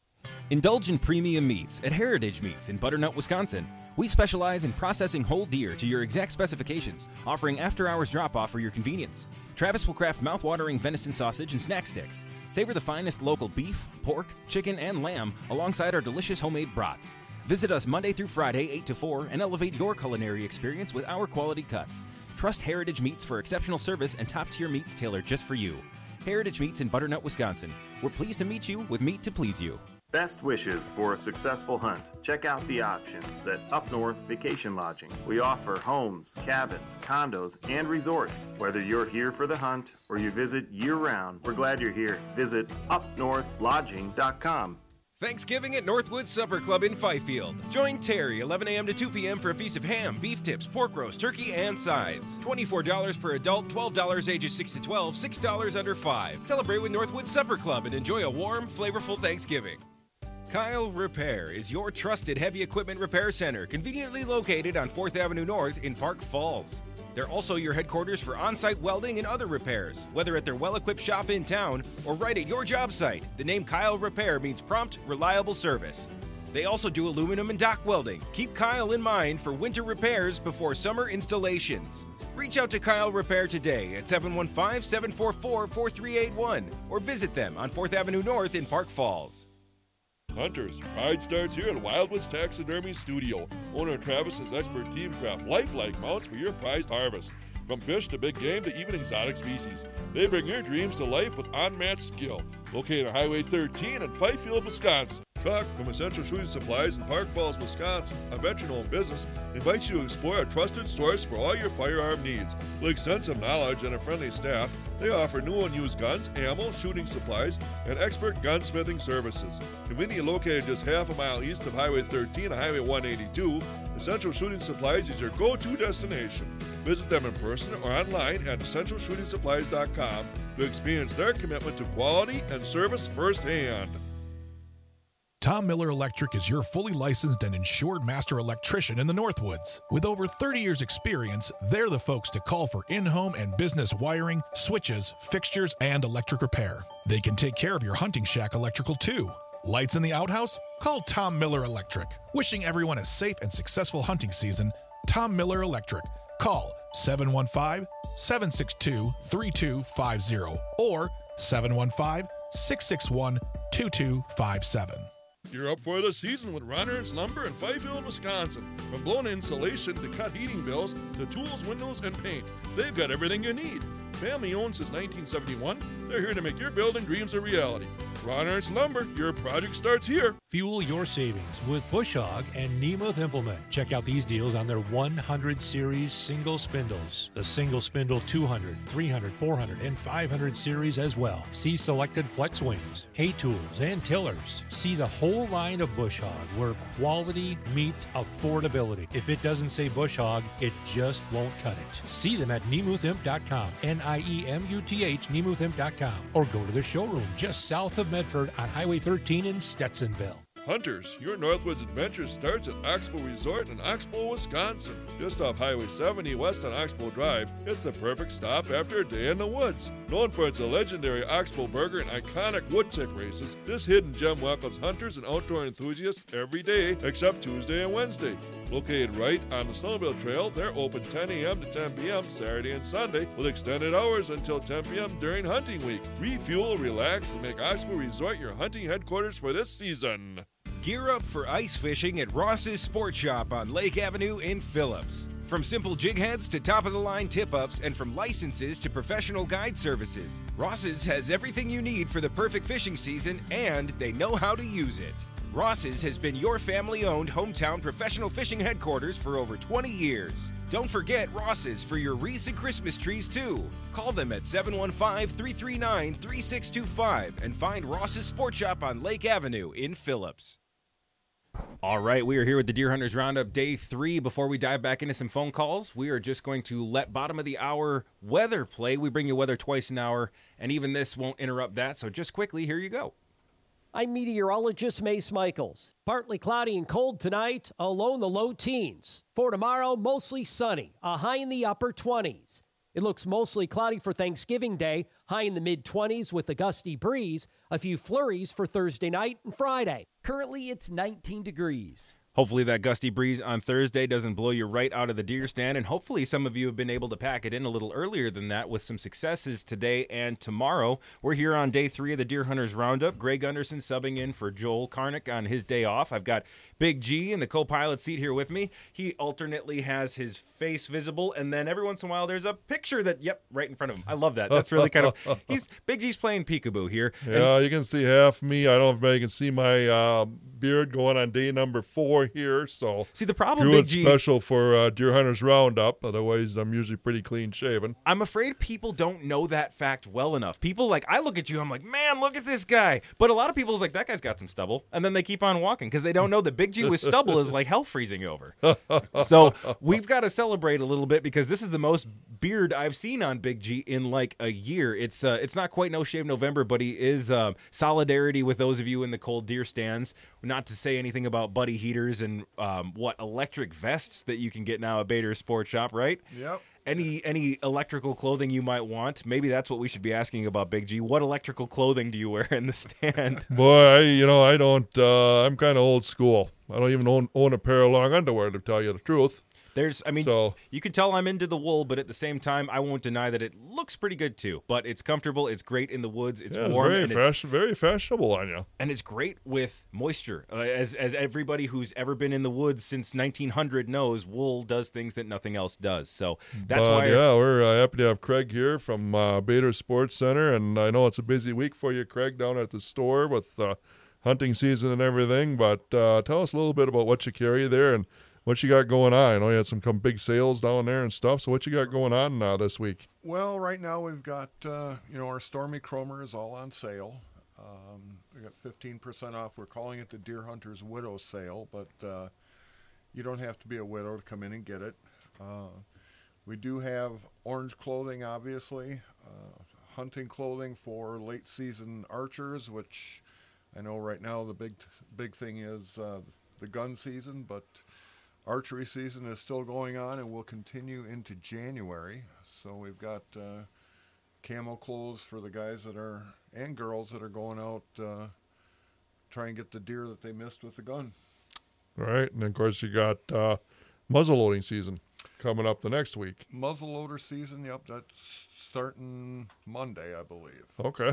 Speaker 3: Indulge in premium meats at Heritage Meats in Butternut, Wisconsin. We specialize in processing whole deer to your exact specifications, offering after-hours drop-off for your convenience. Travis will craft mouth-watering venison sausage and snack sticks. Savor the finest local beef, pork, chicken, and lamb alongside our delicious homemade brats. Visit us Monday through Friday, eight to four, and elevate your culinary experience with our quality cuts. Trust Heritage Meats for exceptional service and top-tier meats tailored just for you. Heritage Meats in Butternut, Wisconsin. We're pleased to meet you with meat to please you.
Speaker 13: Best wishes for a successful hunt. Check out the options at Up North Vacation Lodging. We offer homes, cabins, condos, and resorts. Whether you're here for the hunt or you visit year-round, we're glad you're here. Visit up north lodging dot com.
Speaker 12: Thanksgiving at Northwood Supper Club in Fifield. Join Terry, eleven a.m. to two p.m. for a feast of ham, beef tips, pork roast, turkey, and sides. twenty-four dollars per adult, twelve dollars ages six to twelve, six dollars under five. Celebrate with Northwood Supper Club and enjoy a warm, flavorful Thanksgiving. Kyle Repair is your trusted heavy equipment repair center, conveniently located on fourth Avenue North in Park Falls. They're also your headquarters for on-site welding and other repairs, whether at their well-equipped shop in town or right at your job site. The name Kyle Repair means prompt, reliable service. They also do aluminum and dock welding. Keep Kyle in mind for winter repairs before summer installations. Reach out to Kyle Repair today at seven one five, seven four four, four three eight one or visit them on fourth Avenue North in Park Falls.
Speaker 5: Hunters, pride starts here at Wildwoods Taxidermy Studio. Owner Travis's expert team craft lifelike mounts for your prized harvest. From fish to big game to even exotic species, they bring your dreams to life with unmatched skill. Located on Highway thirteen in Fifield, Wisconsin. Chuck from Essential Shooting Supplies in Park Falls, Wisconsin, a veteran-owned business, invites you to explore a trusted source for all your firearm needs. With extensive knowledge and a friendly staff, they offer new and used guns, ammo, shooting supplies, and expert gunsmithing services. Conveniently located just half a mile east of Highway thirteen and Highway one eighty-two, Essential Shooting Supplies is your go-to destination. Visit them in person or online at essential shooting supplies dot com to experience their commitment to quality and service firsthand.
Speaker 14: Tom Miller Electric is your fully licensed and insured master electrician in the Northwoods. With over thirty years experience, they're the folks to call for in-home and business wiring, switches, fixtures, and electric repair. They can take care of your hunting shack electrical too. Lights in the outhouse? Call Tom Miller Electric. Wishing everyone a safe and successful hunting season, Tom Miller Electric. Call seven one five, seven six two, three two five zero or seven one five, six six one, two two five seven.
Speaker 5: You're up for the season with Runners Lumber in Fifield, Wisconsin. From blown insulation to cut heating bills to tools, windows, and paint, they've got everything you need. Family owned since nineteen seventy-one, They're here to make your building dreams a reality. Ron Ernst Lumber, your project starts here.
Speaker 15: Fuel your savings with Bush Hog and Nemeth Implement. Check out these deals on their one hundred series single spindles. The single spindle two hundred, three hundred, four hundred, and five hundred series as well. See selected flex wings, hay tools, and tillers. See the whole line of Bush Hog where quality meets affordability. If it doesn't say Bush Hog, it just won't cut it. See them at Nemeth Imp dot com, N I E M U T H, Nemeth Imp dot com, or go to their showroom just south of Medford on Highway thirteen in Stetsonville.
Speaker 5: Hunters, your Northwoods adventure starts at Oxbow Resort in Oxbow, Wisconsin. Just off Highway seventy west on Oxbow Drive, it's the perfect stop after a day in the woods. Known for its legendary Oxbow Burger and iconic wood tick races, this hidden gem welcomes hunters and outdoor enthusiasts every day except Tuesday and Wednesday. Located right on the Snowmobile Trail, they're open ten a.m. to ten p.m. Saturday and Sunday with extended hours until ten p.m. during hunting week. Refuel, relax, and make Oxbow Resort your hunting headquarters for this season.
Speaker 12: Gear up for ice fishing at Ross's Sport Shop on Lake Avenue in Phillips. From simple jig heads to top-of-the-line tip-ups and from licenses to professional guide services, Ross's has everything you need for the perfect fishing season, and they know how to use it. Ross's has been your family-owned hometown professional fishing headquarters for over twenty years. Don't forget Ross's for your wreaths and Christmas trees, too. Call them at seven one five, three three nine, three six two five and find Ross's Sport Shop on Lake Avenue in Phillips.
Speaker 3: All right, we are here with the Deer Hunters Roundup Day three. Before we dive back into some phone calls, we are just going to let bottom of the hour weather play. We bring you weather twice an hour, and even this won't interrupt that. So just quickly, here you go.
Speaker 16: I'm meteorologist Mace Michaels. Partly cloudy and cold tonight, a low in the low teens. For tomorrow, mostly sunny, a high in the upper twenties. It looks mostly cloudy for Thanksgiving Day, high in the mid-twenties with a gusty breeze, a few flurries for Thursday night and Friday. Currently, it's nineteen degrees.
Speaker 3: Hopefully that gusty breeze on Thursday doesn't blow you right out of the deer stand, and hopefully some of you have been able to pack it in a little earlier than that with some successes today and tomorrow. We're here on day three of the Deer Hunters Roundup. Greg Gunderson subbing in for Joel Karnick on his day off. I've got Big G in the co-pilot seat here with me. He alternately has his face visible, and then every once in a while there's a picture that, yep, right in front of him. I love that. That's really kind of, he's Big G's playing peekaboo here.
Speaker 5: Yeah, and you can see half me. I don't know if you can see my uh, beard going on day number four here. So
Speaker 3: see the problem,
Speaker 5: Big
Speaker 3: Big G,
Speaker 5: special for uh, Deer Hunters Roundup. Otherwise, I'm usually pretty clean shaven.
Speaker 3: I'm afraid people don't know that fact well enough. People like I look at you, I'm like, man, look at this guy. But a lot of people is like, that guy's got some stubble, and then they keep on walking because they don't know that Big G with stubble is like hell freezing over. So we've got to celebrate a little bit because this is the most beard I've seen on Big G in like a year. It's uh, it's not quite No Shave November, but he is uh, solidarity with those of you in the cold deer stands. Not to say anything about buddy heaters and um, what electric vests that you can get now at Bader Sports Shop, right?
Speaker 8: Yep.
Speaker 3: Any any electrical clothing you might want. Maybe that's what we should be asking about, Big G. What electrical clothing do you wear in the stand?
Speaker 5: Boy, I, you know, I don't, uh, I'm kind of old school. I don't even own, own a pair of long underwear, to tell you the truth.
Speaker 3: There's, I mean,
Speaker 5: so,
Speaker 3: you can tell I'm into the wool, but at the same time, I won't deny that it looks pretty good too. But it's comfortable, it's great in the woods, it's
Speaker 5: yeah,
Speaker 3: warm,
Speaker 5: very
Speaker 3: and
Speaker 5: fashion, very fashionable on you.
Speaker 3: And it's great with moisture. Uh, as as everybody who's ever been in the woods since nineteen hundred knows, wool does things that nothing else does. So that's
Speaker 5: but,
Speaker 3: why.
Speaker 5: Yeah, we're uh, happy to have Craig here from uh, Bader Sports Center, and I know it's a busy week for you, Craig, down at the store with uh, hunting season and everything. But uh, tell us a little bit about what you carry there and what you got going on. I know you had some come big sales down there and stuff. So what you got going on uh, this week?
Speaker 8: Well, right now we've got, uh, you know, our Stormy Chromer is all on sale. Um, we got fifteen percent off. We're calling it the Deer Hunters Widow Sale, but uh, you don't have to be a widow to come in and get it. Uh, we do have orange clothing, obviously, uh, hunting clothing for late season archers, which I know right now the big big thing is uh, the gun season, but archery season is still going on and will continue into January. So we've got uh, camo clothes for the guys that are, and girls that are going out uh, try and get the deer that they missed with the gun.
Speaker 5: All right, and of course you got uh, muzzleloading season coming up the next week.
Speaker 8: Muzzleloader season, yep, that's starting Monday, I believe.
Speaker 5: Okay.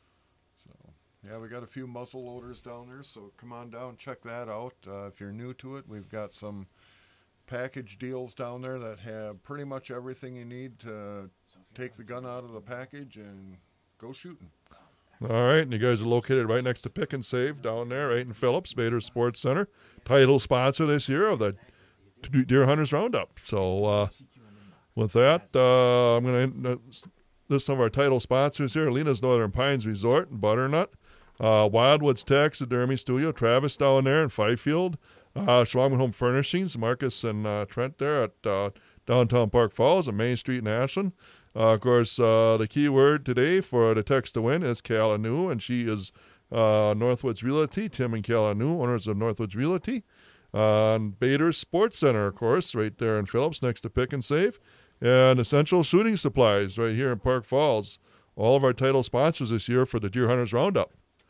Speaker 8: So, yeah, we got a few muzzleloaders down there, so come on down, check that out. Uh, if you're new to it, we've got some package deals down there that have pretty much everything you need to take the gun out of the package and go shooting.
Speaker 5: All right, and you guys are located right next to Pick and Save down there, right in Phillips, Bader Sports Center. Title sponsor this year of the Deer Hunters Roundup. So uh, with that, uh, I'm going to list some of our title sponsors here. Lena's Northern Pines Resort and Butternut. Uh, Wildwoods Taxidermy Studio, Travis down there in Fifield. Uh, Schwalman Home Furnishings, Marcus and uh, Trent there at uh, downtown Park Falls and Main Street in Ashland. Uh, of course, uh, the key word today for the text to win is Calanu, and she is uh, Northwoods Realty, Tim and Calanu, owners of Northwoods Realty. Uh, and Bader Sports Center, of course, right there in Phillips, next to Pick and Save. And Essential Shooting Supplies right here in Park Falls. All of our title sponsors this year for the Deer Hunters Roundup.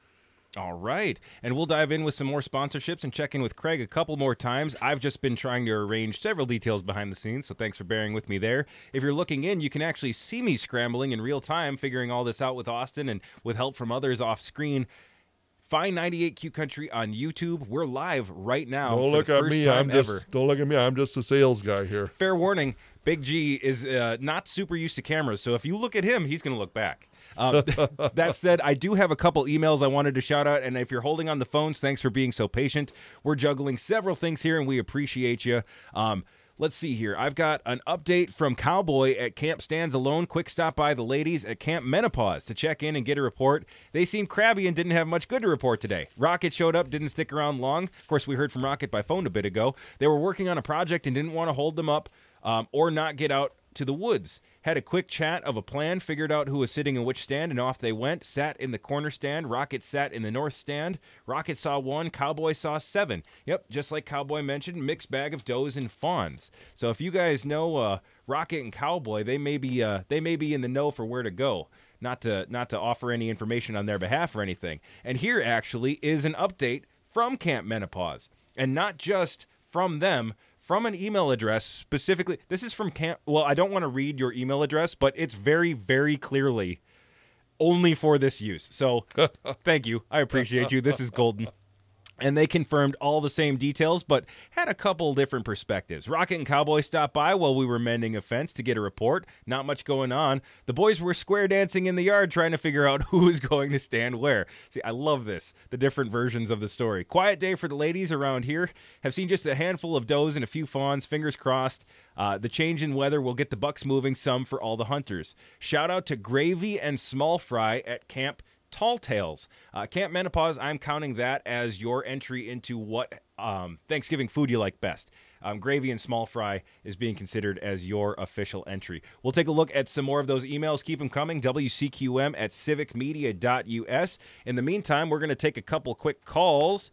Speaker 3: All right. And we'll dive in with some more sponsorships and check in with Craig a couple more times. I've just been trying to arrange several details behind the scenes, so thanks for bearing with me there. If you're looking in, you can actually see me scrambling in real time, figuring all this out with Austin and with help from others off screen. Find ninety-eight Q Country on YouTube. We're live right now.
Speaker 5: Don't look
Speaker 3: for the
Speaker 5: at
Speaker 3: first
Speaker 5: me.
Speaker 3: time
Speaker 5: I'm just,
Speaker 3: ever.
Speaker 5: Don't look at me. I'm just a sales guy here.
Speaker 3: Fair warning, Big G is uh, not super used to cameras, so if you look at him, he's going to look back. Um, that said, I do have a couple emails I wanted to shout out, and if you're holding on the phones, thanks for being so patient. We're juggling several things here, and we appreciate you. Um, let's see here. I've got an update from Cowboy at Camp Stands Alone. Quick stop by the ladies at Camp Menopause to check in and get a report. They seemed crabby and didn't have much good to report today. Rocket showed up, didn't stick around long. Of course, we heard from Rocket by phone a bit ago. They were working on a project and didn't want to hold them up um, or not get out to the woods. Had a quick chat of a plan, figured out who was sitting in which stand, and off they went. Sat in the corner stand. Rocket sat in the north stand. Rocket saw one. Cowboy saw seven. Yep, just like Cowboy mentioned, mixed bag of does and fawns. So if you guys know uh, Rocket and Cowboy, they may be uh, they may be in the know for where to go. Not to not to offer any information on their behalf or anything. And here actually is an update from Camp Menopause, and not just from them. From an email address specifically. This is from Camp. Well, I don't want to read your email address, but it's very, very clearly only for this use. So thank you. I appreciate you. This is golden. And they confirmed all the same details, but had a couple different perspectives. Rocket and Cowboy stopped by while we were mending a fence to get a report. Not much going on. The boys were square dancing in the yard trying to figure out who was going to stand where. See, I love this, the different versions of the story. Quiet day for the ladies around here. Have seen just a handful of does and a few fawns, fingers crossed. Uh, the change in weather will get the bucks moving some for all the hunters. Shout out to Gravy and Small Fry at Camp Tall Tales. Uh, Camp Menopause, I'm counting that as your entry into what um, Thanksgiving food you like best. Um, gravy and small fry is being considered as your official entry. We'll take a look at some more of those emails. Keep them coming. W C Q M at civic media dot U S. In the meantime, we're going to take a couple quick calls.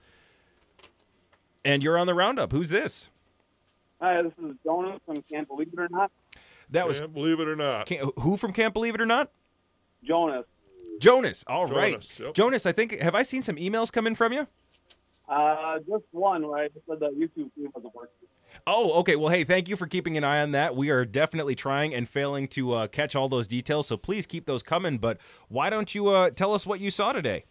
Speaker 3: And you're on the roundup. Who's this?
Speaker 17: Hi, this is Jonas from Can't Believe It or Not.
Speaker 3: That was
Speaker 5: Can't Believe It or Not.
Speaker 3: Can't, who from Can't Believe It or Not?
Speaker 17: Jonas.
Speaker 3: Jonas. All right.
Speaker 5: Jonas, yep.
Speaker 3: Jonas, I think, have I seen some emails come in from you?
Speaker 17: Uh, just one, right? I just said the YouTube feed wasn't working.
Speaker 3: Oh, okay. Well, hey, thank you for keeping an eye on that. We are definitely trying and failing to uh, catch all those details, so please keep those coming. But why don't you uh, tell us what you saw today?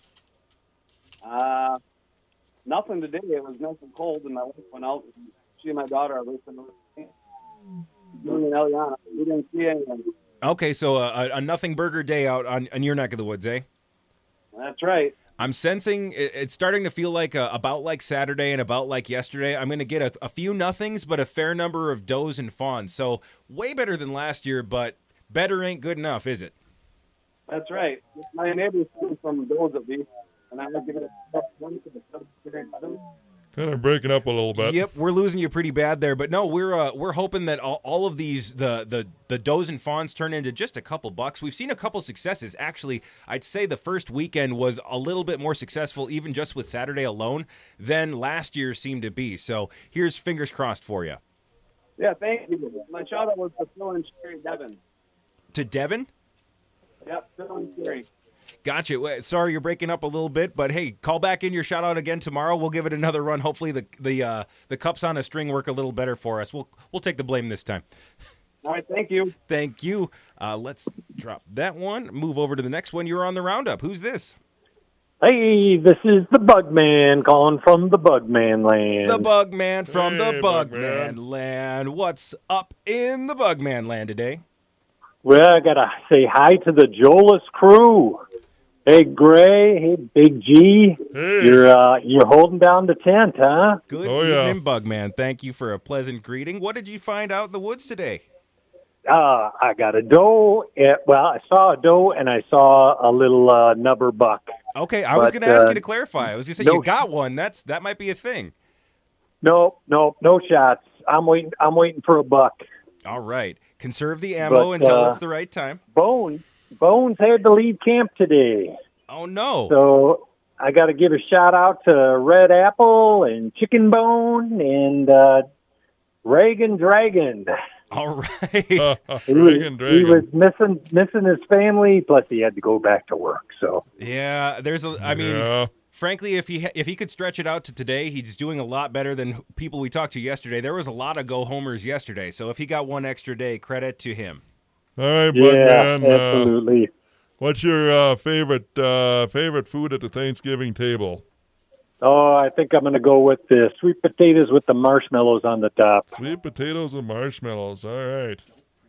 Speaker 17: Uh, nothing today. It was nice and cold, and my wife went out. And she and my daughter are listening to me and Eliana. We didn't see anything.
Speaker 3: Okay, so uh, a, a nothing burger day out on, on your neck of the woods, eh?
Speaker 17: That's right.
Speaker 3: I'm sensing it, it's starting to feel like a, about like Saturday and about like yesterday. I'm going to get a, a few nothings, but a fair number of does and fawns. So way better than last year, but better ain't good enough, is it?
Speaker 17: That's right. My neighbor's from does at least, and I would give it a one to the seven.
Speaker 5: Kind of breaking up a little bit.
Speaker 3: Yep, we're losing you pretty bad there, but no, we're uh, we're hoping that all, all of these the the the does and fawns turn into just a couple bucks. We've seen a couple successes. Actually, I'd say the first weekend was a little bit more successful, even just with Saturday alone, than last year seemed to be. So here's fingers crossed for you.
Speaker 17: Yeah, thank you. My shout out was to Phil and Sherry Devin.
Speaker 3: To Devin?
Speaker 17: Yep, Phil and Sherry.
Speaker 3: Gotcha. Well, sorry you're breaking up a little bit, but hey, call back in your shout out again tomorrow. We'll give it another run. Hopefully the the uh, the cups on a string work a little better for us. We'll we'll take the blame this time.
Speaker 17: All right, thank you.
Speaker 3: Thank you. Uh, let's drop that one. Move over to the next one. You're on the roundup. Who's this?
Speaker 18: Hey, this is the Bugman calling from the Bugman land.
Speaker 3: The Bugman from
Speaker 5: Hey,
Speaker 3: the Bugman
Speaker 5: Bugman.
Speaker 3: land. What's up in the Bugman land today?
Speaker 18: Well, I got to say hi to the Jolas crew. Hey, Gray. Hey, Big G.
Speaker 5: Hey.
Speaker 18: You're uh, you're holding down the tent, huh?
Speaker 3: Good
Speaker 5: Oh, yeah.
Speaker 3: evening, Bugman. Thank you for a pleasant greeting. What did you find out in the woods today?
Speaker 18: Uh, I got a doe. eh, Well, I saw a doe, and I saw a little uh, nubber buck.
Speaker 3: Okay, I was
Speaker 18: But,
Speaker 3: going to ask
Speaker 18: uh,
Speaker 3: you to clarify. I was going to say
Speaker 18: no-
Speaker 3: you got one. That's That might be a thing.
Speaker 18: No, no, no shots. I'm waiting. I'm waiting for a buck.
Speaker 3: All right. Conserve the ammo
Speaker 18: But,
Speaker 3: until
Speaker 18: uh,
Speaker 3: it's the right time.
Speaker 18: Bones, Bones had to leave camp today.
Speaker 3: Oh, no.
Speaker 18: So I got to give a shout out to Red Apple and Chicken Bone and uh, Reagan Dragon.
Speaker 3: All right.
Speaker 18: He was,
Speaker 5: Reagan
Speaker 18: he
Speaker 5: Dragon.
Speaker 18: was missing missing his family, plus he had to go back to work. So
Speaker 3: Yeah, there's a. I mean,
Speaker 5: Yeah.
Speaker 3: frankly, if he ha- if he could stretch it out to today, he's doing a lot better than people we talked to yesterday. There was a lot of go homers yesterday, so if he got one extra day, credit to him.
Speaker 5: All right,
Speaker 18: yeah,
Speaker 5: Bugman. Uh,
Speaker 18: absolutely.
Speaker 5: what's your uh, favorite uh, favorite food at the Thanksgiving table?
Speaker 18: Oh, I think I'm going to go with the sweet potatoes with the marshmallows on the top.
Speaker 5: Sweet potatoes and marshmallows. All right.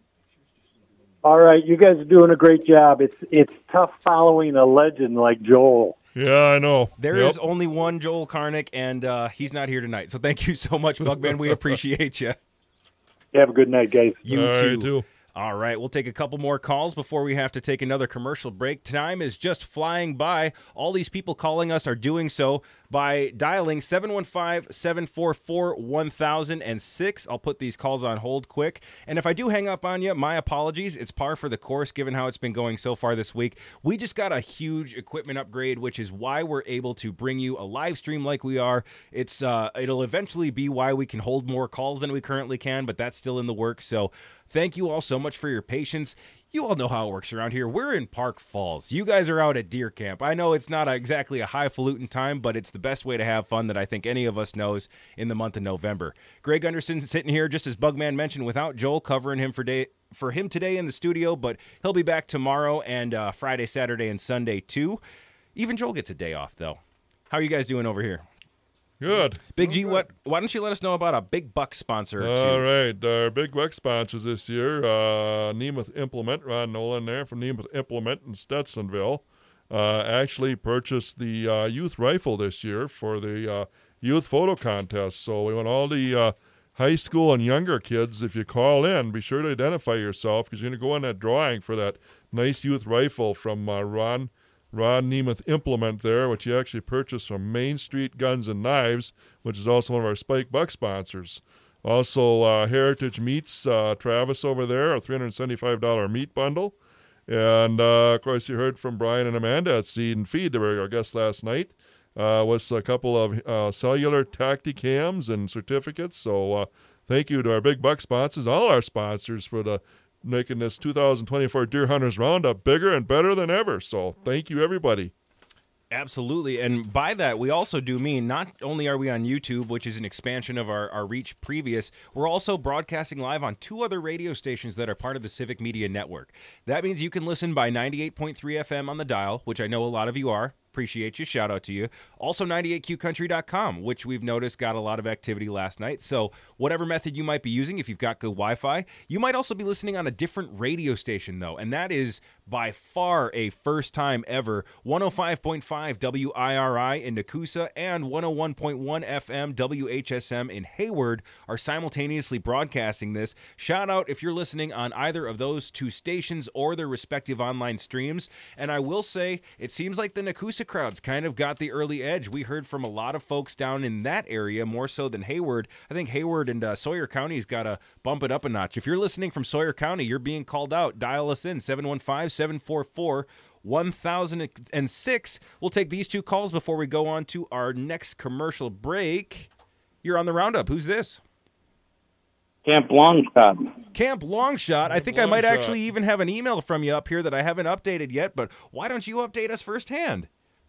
Speaker 18: All right, you guys are doing a great job. It's it's tough following a legend like Joel.
Speaker 5: Yeah, I know.
Speaker 3: There
Speaker 5: Yep.
Speaker 3: is only one Joel Karnick, and uh, he's not here tonight. So thank you so much, Bugman. We appreciate you.
Speaker 18: Have a good night, guys.
Speaker 3: You
Speaker 5: All right,
Speaker 3: too.
Speaker 5: too.
Speaker 3: All right, we'll take a couple more calls before we have to take another commercial break. Time is just flying by. All these people calling us are doing so by dialing seven one five, seven four four, one thousand six. I'll put these calls on hold quick. And if I do hang up on you, my apologies. It's par for the course given how it's been going so far this week. We just got a huge equipment upgrade, which is why we're able to bring you a live stream like we are. It's uh, it'll eventually be why we can hold more calls than we currently can, but that's still in the works. So thank you all so much for your patience. You all know how it works around here. We're in Park Falls. You guys are out at deer camp. I know it's not a, exactly a highfalutin time, but it's the best way to have fun that I think any of us knows in the month of November. Greg Anderson sitting here, just as Bugman mentioned, without Joel covering him for day for him today in the studio, but he'll be back tomorrow and uh, Friday, Saturday, and Sunday too. Even Joel gets a day off, though. How are you guys doing over here?
Speaker 5: Good.
Speaker 3: Big G, what? Why don't you let us know about a big buck sponsor or two?
Speaker 5: All right. Our big buck sponsors this year, uh, Nemeth Implement, Ron Nolan there from Nemeth Implement in Stetsonville, uh, actually purchased the uh, youth rifle this year for the uh, youth photo contest. So we want all the uh, high school and younger kids, if you call in, be sure to identify yourself because you're going to go on that drawing for that nice youth rifle from uh, Ron Ron Nemeth Implement there, which he actually purchased from Main Street Guns and Knives, which is also one of our Spike Buck sponsors. Also, uh, Heritage Meats, uh, Travis over there, a three hundred seventy-five dollars meat bundle. And, uh, of course, you heard from Brian and Amanda at Seed and Feed. They were our guests last night. Uh, with a couple of uh, cellular Tacticams and certificates. So uh, thank you to our big buck sponsors, all our sponsors, for the making this two thousand twenty-four Deer Hunters Roundup bigger and better than ever. So thank you, everybody.
Speaker 3: Absolutely. And by that, we also do mean not only are we on YouTube, which is an expansion of our, our reach previous, we're also broadcasting live on two other radio stations that are part of the Civic Media Network. That means you can listen by ninety-eight point three F M on the dial, which I know a lot of you are. Appreciate you. Shout out to you. Also, ninety-eight Q country dot com, which we've noticed got a lot of activity last night. So whatever method you might be using, if you've got good Wi-Fi, you might also be listening on a different radio station, though. And that is by far a first time ever. one oh five point five W I R I in Nakusa and one oh one point one F M W H S M in Hayward are simultaneously broadcasting this. Shout out if you're listening on either of those two stations or their respective online streams. And I will say, it seems like the Nakusa crowds kind of got the early edge. We heard from a lot of folks down in that area, more so than Hayward. I think Hayward and uh, Sawyer County's got to bump it up a notch. If you're listening from Sawyer County, you're being called out. Dial us in, seven one five, seven four four, one thousand six. We'll take these two calls before we go on to our next commercial break. You're on the Roundup. Who's this?
Speaker 19: Camp Longshot.
Speaker 3: Camp Longshot. I think I might actually even have an email from you up here that I haven't updated yet, but why don't you update us firsthand?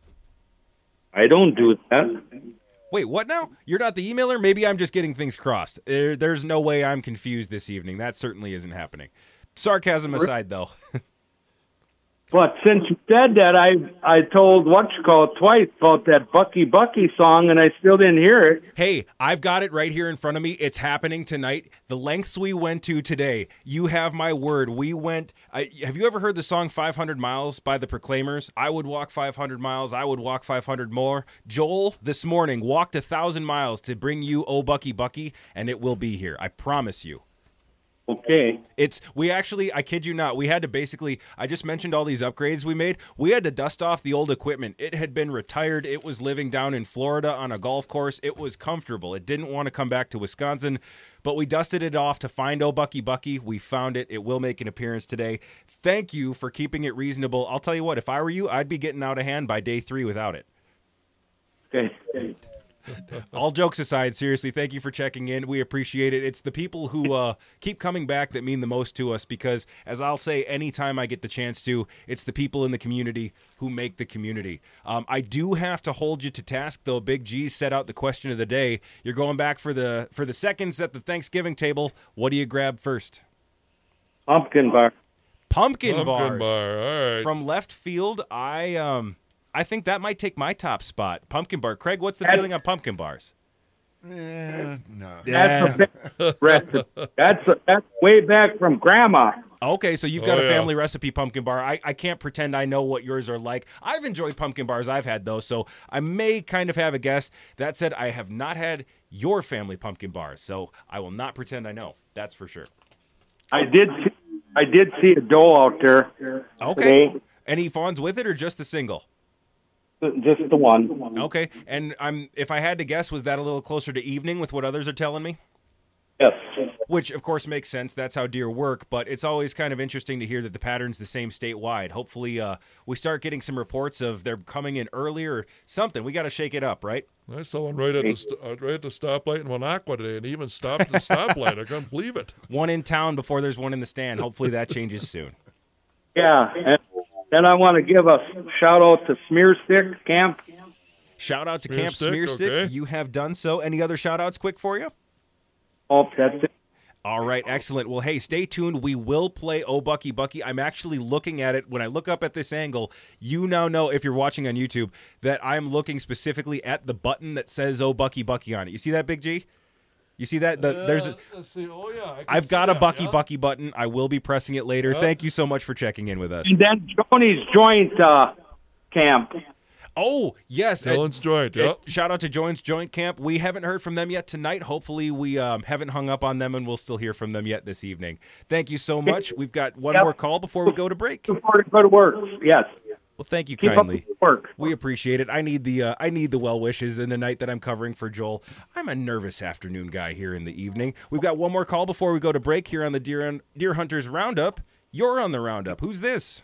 Speaker 19: I don't do that.
Speaker 3: Wait, what now? You're not the emailer? Maybe I'm just getting things crossed. There, there's no way I'm confused this evening. That certainly isn't happening. Sarcasm aside, though.
Speaker 19: But since you said that, I I told what you call it twice about that Bucky Bucky song, and I still didn't hear it.
Speaker 3: Hey, I've got it right here in front of me. It's happening tonight. The lengths we went to today, you have my word. We went. I, have you ever heard the song five hundred miles by the Proclaimers? I would walk five hundred miles. I would walk five hundred more. Joel, this morning, walked a thousand miles to bring you Oh Bucky Bucky, and it will be here. I promise you.
Speaker 19: Okay.
Speaker 3: It's, we actually, I kid you not, we had to basically, I just mentioned all these upgrades we made. We had to dust off the old equipment. It had been retired. It was living down in Florida on a golf course. It was comfortable. It didn't want to come back to Wisconsin, but we dusted it off to find Oh Bucky Bucky. We found it. It will make an appearance today. Thank you for keeping it reasonable. I'll tell you what, if I were you, I'd be getting out of hand by day three without it.
Speaker 19: Okay.
Speaker 3: All jokes aside, seriously, thank you for checking in. We appreciate it. It's the people who uh, keep coming back that mean the most to us because, as I'll say anytime I get the chance to, it's the people in the community who make the community. Um, I do have to hold you to task, though. Big G set out the question of the day. You're going back for the for the seconds at the Thanksgiving table. What do you grab first?
Speaker 19: Pumpkin bar.
Speaker 3: Pumpkin,
Speaker 5: Pumpkin
Speaker 3: bars.
Speaker 5: bar, all right.
Speaker 3: From left field, I um. I think that might take my top spot. Pumpkin bar. Craig, what's the
Speaker 19: That's,
Speaker 3: feeling on pumpkin bars?
Speaker 8: Eh, no.
Speaker 19: That's a big recipe. That's a, that's way back from Grandma.
Speaker 3: Okay, so you've got
Speaker 5: Oh,
Speaker 3: a
Speaker 5: yeah.
Speaker 3: family recipe pumpkin bar. I, I can't pretend I know what yours are like. I've enjoyed pumpkin bars I've had, though, so I may kind of have a guess. That said, I have not had your family pumpkin bars, so I will not pretend I know. That's for sure.
Speaker 19: I did see, I did see a doe out there.
Speaker 3: Okay.
Speaker 19: Today.
Speaker 3: Any fawns with it or just a single?
Speaker 19: Just the one.
Speaker 3: Okay, and I'm if I had to guess, was that a little closer to evening with what others are telling me?
Speaker 19: Yes.
Speaker 3: Which, of course, makes sense. That's how deer work, but it's always kind of interesting to hear that the pattern's the same statewide. Hopefully, uh, we start getting some reports of they're coming in earlier or something. We got to shake it up, right?
Speaker 5: I saw one right at the st- uh, right at the stoplight in Monaco today, and he even stopped at the stoplight. I couldn't believe it.
Speaker 3: One in town before there's one in the stand. Hopefully that changes soon.
Speaker 19: Yeah. And then I want to give a shout out to Smear Stick Camp.
Speaker 3: Shout out to
Speaker 5: Smear
Speaker 3: Camp
Speaker 5: Stick,
Speaker 3: Smear Stick.
Speaker 5: okay.
Speaker 3: You have done so. Any other shout outs quick for you?
Speaker 19: Oh, that's it.
Speaker 3: All right, excellent. Well, hey, stay tuned. We will play Oh Bucky Bucky. I'm actually looking at it. When I look up at this angle, you now know, if you're watching on YouTube, that I'm looking specifically at the button that says Oh Bucky Bucky on it. You see that, Big G? You see that? The,
Speaker 5: Uh,
Speaker 3: there's a,
Speaker 5: let's see. Oh, yeah. I can
Speaker 3: I've
Speaker 5: see
Speaker 3: got a
Speaker 5: that,
Speaker 3: Bucky
Speaker 5: yeah.
Speaker 3: Bucky button. I will be pressing it later.
Speaker 5: Yeah.
Speaker 3: Thank you so much for checking in with us.
Speaker 19: And then Joni's Joint uh, Camp.
Speaker 3: Oh, yes.
Speaker 5: Dylan's
Speaker 3: uh,
Speaker 5: Joint,
Speaker 3: uh,
Speaker 5: yep.
Speaker 3: Shout out to Joint's Joint Camp. We haven't heard from them yet tonight. Hopefully we um, haven't hung up on them and we'll still hear from them yet this evening. Thank you so much. We've got one
Speaker 19: Yep.
Speaker 3: more call before we go to break.
Speaker 19: Before to go to work. Yes.
Speaker 3: Well, thank you
Speaker 19: Keep up
Speaker 3: kindly.
Speaker 19: with the work.
Speaker 3: We appreciate it. I need the uh, I need the well wishes in the night that I'm covering for Joel. I'm a nervous afternoon guy here in the evening. We've got one more call before we go to break here on the Deer Deer Hunters Roundup. You're on the Roundup. Who's this?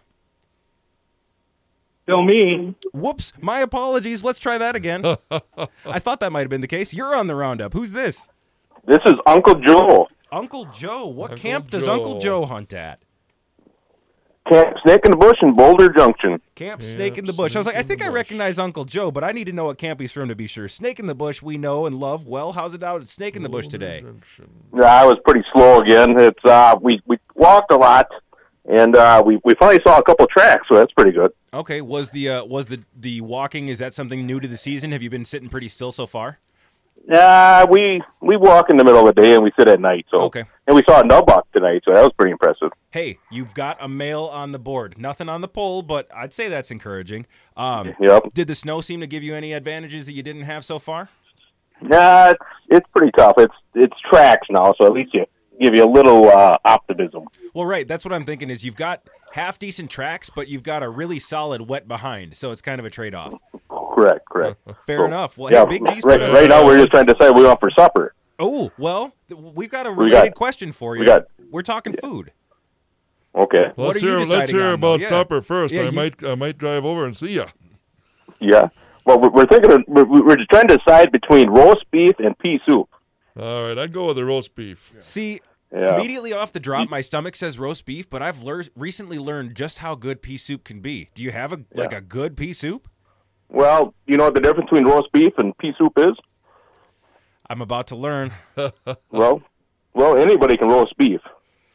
Speaker 19: Still me.
Speaker 3: Whoops. My apologies. Let's try that again. I thought that might have been the case. You're on the Roundup. Who's this?
Speaker 20: This is Uncle Joe.
Speaker 3: Uncle Joe. What
Speaker 5: Uncle
Speaker 3: camp does
Speaker 5: Joe.
Speaker 3: Uncle Joe hunt at?
Speaker 20: Camp Snake in the Bush in Boulder Junction.
Speaker 3: Camp
Speaker 5: Camp
Speaker 3: Snake in the Bush. I was like, I
Speaker 5: Snake in
Speaker 3: think
Speaker 5: the
Speaker 3: I
Speaker 5: Bush.
Speaker 3: recognize Uncle Joe, but I need to know what camp he's from to be sure. Snake in the Bush we know and love well. How's it out at Snake in the Bush today?
Speaker 20: Yeah, I was pretty slow again. It's uh, we we walked a lot, and uh, we we finally saw a couple tracks, so that's pretty good.
Speaker 3: Okay, was the uh, was the the walking, is that something new to the season? Have you been sitting pretty still so far?
Speaker 20: Uh, we we walk in the middle of the day and we sit at night. So
Speaker 3: Okay.
Speaker 20: and we saw a nubbuck tonight, so that was pretty impressive.
Speaker 3: Hey, you've got a male on the board. Nothing on the poll, but I'd say that's encouraging. Um,
Speaker 20: Yep.
Speaker 3: Did the snow seem to give you any advantages that you didn't have so far?
Speaker 20: Nah, it's it's pretty tough. It's it's tracks now, so at least you give you a little uh, optimism.
Speaker 3: Well, right. That's what I'm thinking is you've got half decent tracks, but you've got a really solid wet behind, so it's kind of a trade-off.
Speaker 20: Correct, correct.
Speaker 3: Fair
Speaker 20: So,
Speaker 3: enough. Well,
Speaker 20: yeah,
Speaker 3: hey, Big G's
Speaker 20: right,
Speaker 3: put us-
Speaker 20: right now we're just trying to decide what we want for supper.
Speaker 3: Oh, well, th- we've got a
Speaker 20: We
Speaker 3: related
Speaker 20: got-
Speaker 3: question for you.
Speaker 20: we got-
Speaker 3: We're talking food.
Speaker 20: Okay.
Speaker 3: What
Speaker 5: Let's
Speaker 3: are you
Speaker 5: hear, let's
Speaker 3: deciding
Speaker 5: hear
Speaker 3: on,
Speaker 5: about
Speaker 3: though? Yeah.
Speaker 5: supper first.
Speaker 3: Yeah,
Speaker 5: I
Speaker 3: you-
Speaker 5: might I might drive over and see you.
Speaker 20: Yeah. Well, we're, we're thinking of, we're, we're just trying to decide between roast beef and pea soup.
Speaker 5: All right, I'd go with the roast beef.
Speaker 3: See,
Speaker 20: Yeah.
Speaker 3: immediately off the drop, my stomach says roast beef, but I've lear- recently learned just how good pea soup can be. Do you have a like
Speaker 20: Yeah.
Speaker 3: a good pea soup?
Speaker 20: Well, you know what the difference between roast beef and pea soup is?
Speaker 3: I'm about to learn.
Speaker 20: Well, well, anybody can roast beef.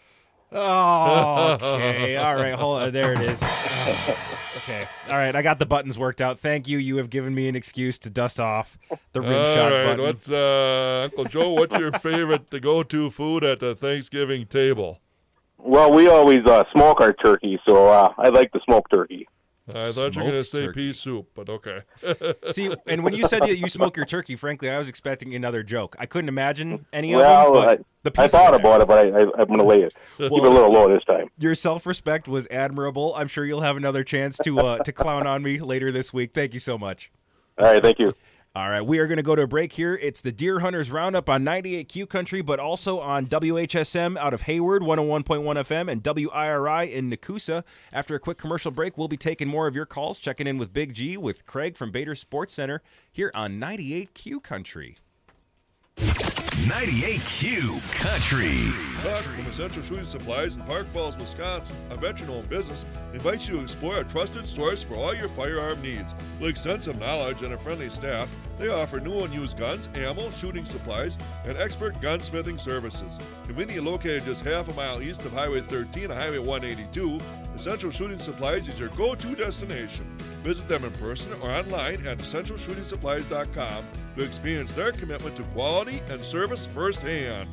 Speaker 3: Oh, okay. All right. Hold on. There it is. Okay. All right. I got the buttons worked out. Thank you. You have given me an excuse to dust off the rim
Speaker 5: All
Speaker 3: shot
Speaker 5: right.
Speaker 3: button.
Speaker 5: What's uh, Uncle Joe? What's your favorite to go-to food at the Thanksgiving table?
Speaker 20: Well, we always uh, smoke our turkey, so uh, I like the smoked turkey.
Speaker 5: I thought you were going to
Speaker 3: Smoked
Speaker 5: say
Speaker 3: turkey.
Speaker 5: pea soup, but okay.
Speaker 3: See, and when you said that you smoke your turkey, frankly, I was expecting another joke. I couldn't imagine any
Speaker 20: well,
Speaker 3: of them,
Speaker 20: I,
Speaker 3: but the
Speaker 20: I
Speaker 3: pieces
Speaker 20: thought
Speaker 3: are there.
Speaker 20: about it, but I, I, I'm going to lay it. Keep it a little low this time.
Speaker 3: Your self-respect was admirable. I'm sure you'll have another chance to uh, to clown on me later this week. Thank you so much.
Speaker 20: All right, thank you.
Speaker 3: All right, we are going to go to a break here. It's the Deer Hunters Roundup on ninety-eight Q Country, but also on W H S M out of Hayward, one oh one point one F M, and W I R I in Nakusa. After a quick commercial break, we'll be taking more of your calls, checking in with Big G, with Craig from Bader Sports Center here on ninety-eight Q Country.
Speaker 21: ninety-eight Q Country.
Speaker 5: Buck from Essential Shooting Supplies in Park Falls, Wisconsin, a veteran-owned business, invites you to explore a trusted source for all your firearm needs. With extensive knowledge and a friendly staff, they offer new and used guns, ammo, shooting supplies, and expert gunsmithing services. Conveniently located just half a mile east of Highway thirteen and Highway one eighty-two, Essential Shooting Supplies is your go-to destination. Visit them in person or online at essential shooting supplies dot com to experience their commitment to quality and service firsthand.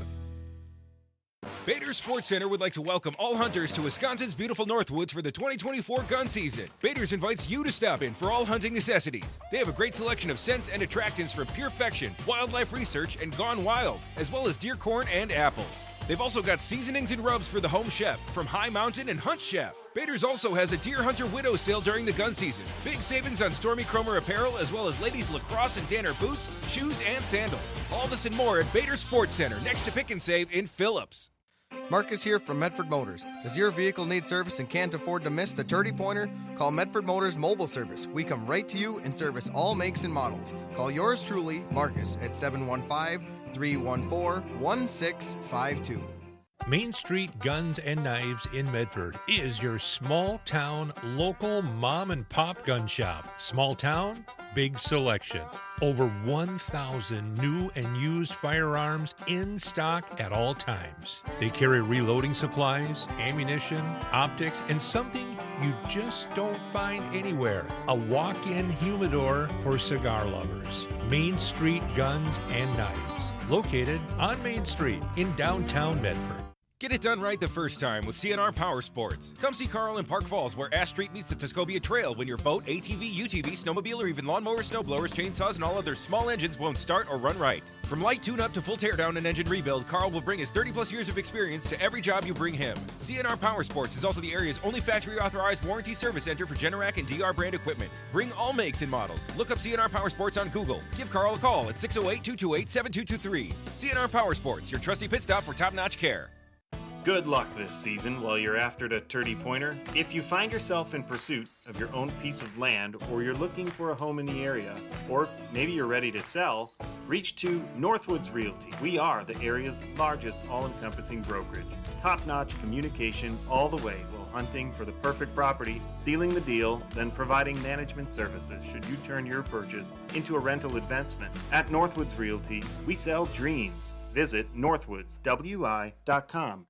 Speaker 12: Bader Sports Center would like to welcome all hunters to Wisconsin's beautiful Northwoods for the twenty twenty-four gun season. Bader's invites you to stop in for all hunting necessities. They have a great selection of scents and attractants from Purefection, Wildlife Research, and Gone Wild, as well as deer corn and apples. They've also got seasonings and rubs for the home chef from High Mountain and Hunt Chef. Bader's also has a Deer Hunter Widow sale during the gun season. Big savings on Stormy Cromer apparel, as well as ladies' lacrosse and Danner boots, shoes, and sandals. All this and more at Bader Sports Center, next to Pick and Save in Phillips.
Speaker 22: Marcus here from Medford Motors. Does your vehicle need service and can't afford to miss the thirty pointer? Call Medford Motors Mobile Service. We come right to you and service all makes and models. Call yours truly, Marcus, at seven one five, three one four, one six five two.
Speaker 15: Main Street Guns and Knives in Medford is your small town, local mom and pop gun shop. Small town, big selection. Over one thousand new and used firearms in stock at all times. They carry reloading supplies, ammunition, optics, and something you just don't find anywhere. A walk-in humidor for cigar lovers. Main Street Guns and Knives. Located on Main Street in downtown Medford.
Speaker 12: Get it done right the first time with C N R Power Sports. Come see Carl in Park Falls, where Ash Street meets the Tuscobia Trail, when your boat, A T V, U T V, snowmobile, or even lawnmowers, snowblowers, chainsaws, and all other small engines won't start or run right. From light tune-up to full teardown and engine rebuild, Carl will bring his thirty-plus years of experience to every job you bring him. C N R Power Sports is also the area's only factory-authorized warranty service center for Generac and D R brand equipment. Bring all makes and models. Look up C N R Power Sports on Google. Give Carl a call at six oh eight, two two eight, seven two two three. C N R Power Sports, your trusty pit stop for top-notch care.
Speaker 13: Good luck this season while you're after the thirty pointer. If you find yourself in pursuit of your own piece of land, or you're looking for a home in the area, or maybe you're ready to sell, reach to Northwoods Realty. We are the area's largest all-encompassing brokerage. Top-notch communication all the way while hunting for the perfect property, sealing the deal, then providing management services should you turn your purchase into a rental investment. At Northwoods Realty, we sell dreams. Visit northwoods w i dot com.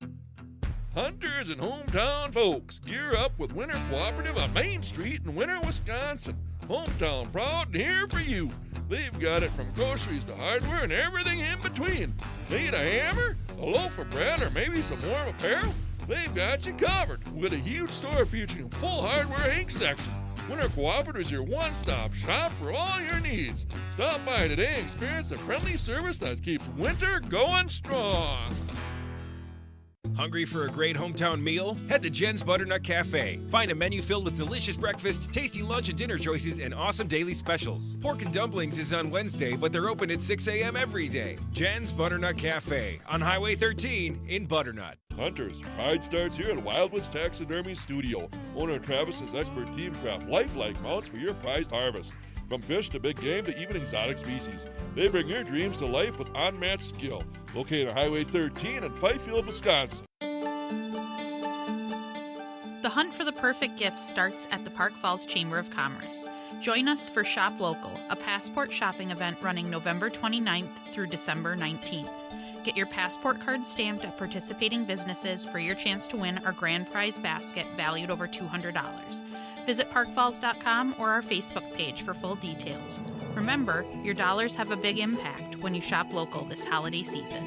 Speaker 5: Hunters and hometown folks, gear up with Winter Cooperative on Main Street in Winter, Wisconsin. Hometown proud and here for you. They've got it from groceries to hardware and everything in between. Need a hammer, a loaf of bread, or maybe some warm apparel? They've got you covered with a huge store featuring a full hardware ink section. Winter Cooperative is your one-stop shop for all your needs. Stop by today and experience the friendly service that keeps winter going strong.
Speaker 12: Hungry for a great hometown meal? Head to Jen's Butternut Cafe. Find a menu filled with delicious breakfast, tasty lunch and dinner choices, and awesome daily specials. Pork and dumplings is on Wednesday, but they're open at six a.m. every day. Jen's Butternut Cafe on Highway thirteen in Butternut.
Speaker 5: Hunters, pride starts here at Wildwoods Taxidermy Studio. Owner Travis's expert team craft lifelike mounts for your prized harvest. From fish to big game to even exotic species, they bring your dreams to life with unmatched skill. Located on Highway thirteen in Fifield, Wisconsin.
Speaker 23: The hunt for the perfect gift starts at the Park Falls Chamber of Commerce. Join us for Shop Local, a passport shopping event running November twenty-ninth through December nineteenth. Get your passport card stamped at participating businesses for your chance to win our grand prize basket valued over two hundred dollars. Visit park falls dot com or our Facebook page for full details. Remember, your dollars have a big impact when you shop local this holiday season.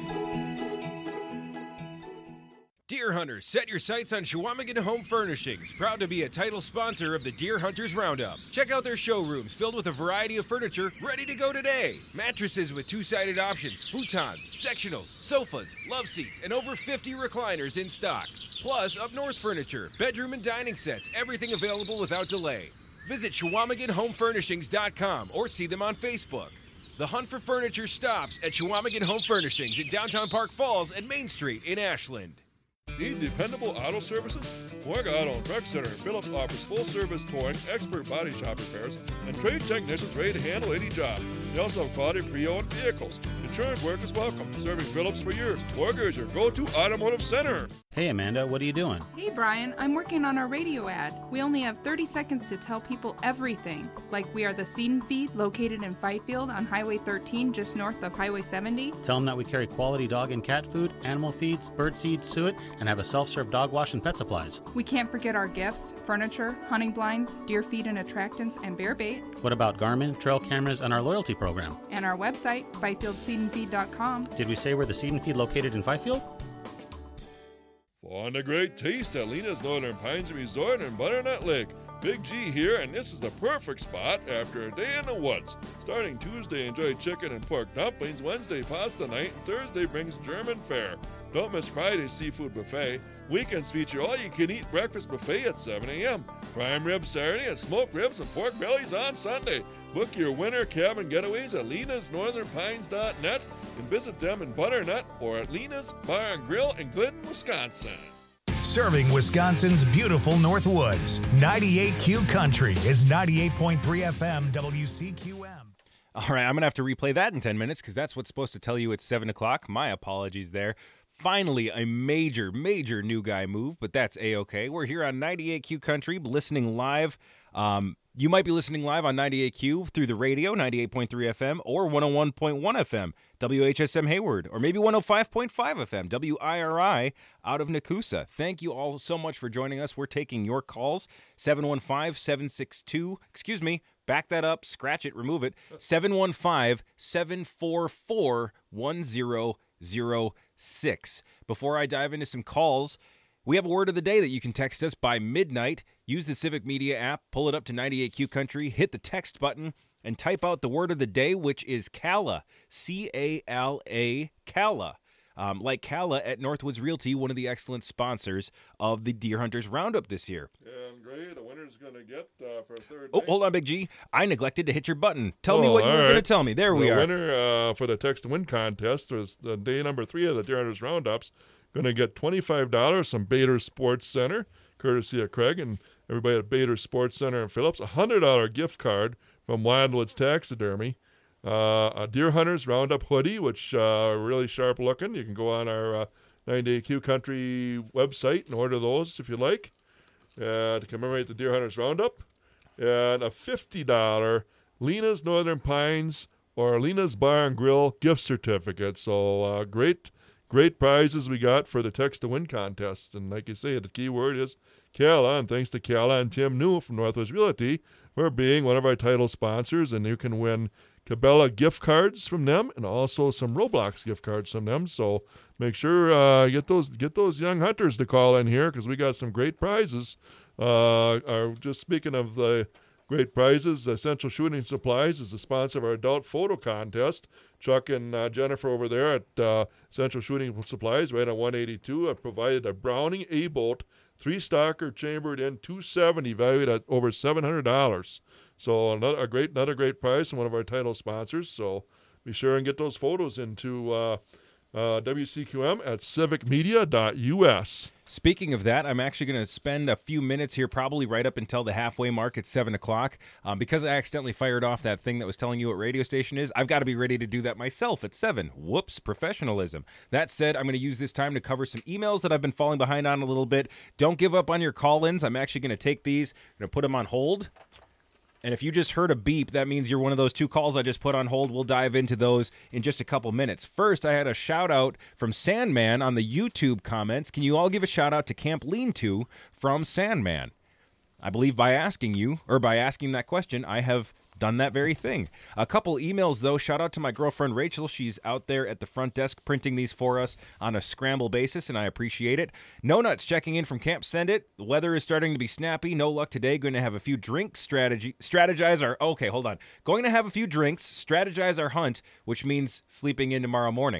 Speaker 12: Deer Hunters, set your sights on Chequamegon Home Furnishings, proud to be a title sponsor of the Deer Hunters Roundup. Check out their showrooms filled with a variety of furniture ready to go today. Mattresses with two-sided options, futons, sectionals, sofas, love seats, and over fifty recliners in stock. Plus, up north furniture, bedroom and dining sets, everything available without delay. Visit Chequamegon Home Furnishings dot com or see them on Facebook. The hunt for furniture stops at Chequamegon Home Furnishings in downtown Park Falls and Main Street in Ashland.
Speaker 5: Need dependable auto services? Morg Auto and Truck Center in Phillips offers full-service towing, expert body shop repairs, and trade technicians ready to handle any job. They also have quality pre-owned vehicles. Insurance work is welcome. Serving Phillips for years, Morga is your go-to automotive center.
Speaker 1: Hey Amanda, what are you doing?
Speaker 2: Hey Brian, I'm working on our radio ad. We only have thirty seconds to tell people everything. Like we are the Seed and Feed located in Fifield on Highway thirteen just north of Highway seventy.
Speaker 1: Tell them that we carry quality dog and cat food, animal feeds, bird seed, suet, and have a self-serve dog wash and pet supplies.
Speaker 2: We can't forget our gifts, furniture, hunting blinds, deer feed and attractants, and bear bait.
Speaker 1: What about Garmin, trail cameras, and our loyalty program?
Speaker 2: And our website, Fifield Seed and Feed dot com.
Speaker 1: Did we say we're the Seed and Feed located in Fifield?
Speaker 5: On a great taste at Lena's Northern Pines Resort in Butternut Lake. Big G here, and this is the perfect spot after a day in the woods. Starting Tuesday, enjoy chicken and pork dumplings. Wednesday, pasta night. And Thursday brings German fare. Don't miss Friday's seafood buffet. Weekends feature all-you-can-eat breakfast buffet at seven a.m. Prime ribs Saturday and smoked ribs and pork bellies on Sunday. Book your winter cabin getaways at lenas northern pines dot net and visit them in Butternut or at Lena's Bar and Grill in Glidden, Wisconsin.
Speaker 21: Serving Wisconsin's beautiful North Woods. ninety-eight Q Country is ninety-eight point three F M W C Q M.
Speaker 3: All right, I'm going to have to replay that in ten minutes because that's what's supposed to tell you it's seven o'clock. My apologies there. Finally, a major, major new guy move, but that's A-okay. We're here on ninety-eight Q Country, listening live. Um, you might be listening live on ninety-eight Q through the radio, ninety-eight point three F M, or one oh one point one F M, W H S M Hayward, or maybe one oh five point five F M, W I R I, out of Nakusa. Thank you all so much for joining us. We're taking your calls, seven one five, seven six two, excuse me, back that up, scratch it, remove it, seven one five, seven four four, one zero zero six. Before I dive into some calls, we have a word of the day that you can text us by midnight. Use the Civic Media app, pull it up to ninety-eight Q Country, hit the text button, and type out the word of the day, which is Cala, C A L A, Cala. Um, like Cala at Northwoods Realty, one of the excellent sponsors of the Deer Hunters Roundup this year.
Speaker 5: And Gray, the winner's going to get uh, for a third
Speaker 3: Oh,
Speaker 5: night.
Speaker 3: hold on, Big G. I neglected to hit your button. Tell
Speaker 5: Oh,
Speaker 3: me what you
Speaker 5: all
Speaker 3: were going to
Speaker 5: right.
Speaker 3: tell me. There we
Speaker 5: the
Speaker 3: are.
Speaker 5: winner uh, for the text to win contest was the day number three of the Deer Hunters Roundups. Going to get twenty-five dollars from Bader Sports Center, courtesy of Craig and everybody at Bader Sports Center in Phillips. A one hundred dollars gift card from Wildwoods Taxidermy. Uh, a Deer Hunters Roundup hoodie, which uh, really sharp looking. You can go on our uh, ninety-eight Q Country website and order those if you like uh, to commemorate the Deer Hunters Roundup. And a fifty dollars Lena's Northern Pines or Lena's Bar and Grill gift certificate. So uh, great, great prizes we got for the Text to Win contest. And like you say, the key word is Cala. And thanks to Cala and Tim New from Northwoods Realty for being one of our title sponsors. And you can win Cabela gift cards from them and also some Roblox gift cards from them. So make sure uh, get those get those young hunters to call in here because we got some great prizes. Uh, are just speaking of the great prizes, Essential Shooting Supplies is the sponsor of our adult photo contest. Chuck and uh, Jennifer over there at uh, Essential Shooting Supplies, right on one eighty-two, have provided a Browning A-Bolt three-stalker chambered in two seventy, valued at over seven hundred dollars. So another a great another great prize from one of our title sponsors. So be sure and get those photos into uh, uh, W C Q M at civic media dot U S.
Speaker 3: Speaking of that, I'm actually going to spend a few minutes here, probably right up until the halfway mark at seven o'clock. Um, because I accidentally fired off that thing that was telling you what radio station is, I've got to be ready to do that myself at seven. Whoops, professionalism. That said, I'm going to use this time to cover some emails that I've been falling behind on a little bit. Don't give up on your call-ins. I'm actually going to take these, I'm going to put them on hold. And if you just heard a beep, that means you're one of those two calls I just put on hold. We'll dive into those in just a couple minutes. First, I had a shout-out from Sandman on the YouTube comments. Can you all give a shout-out to Camp Lean-To from Sandman? I believe by asking you, or by asking that question, I have done that very thing. A couple emails, though. Shout out to my girlfriend, Rachel. She's out there at the front desk printing these for us on a scramble basis, and I appreciate it. No Nuts checking in from Camp Send It. The weather is starting to be snappy. No luck today. Going to have a few drinks, strategy, strategize our... Okay, hold on. Going to have a few drinks, strategize our hunt, which means sleeping in tomorrow morning.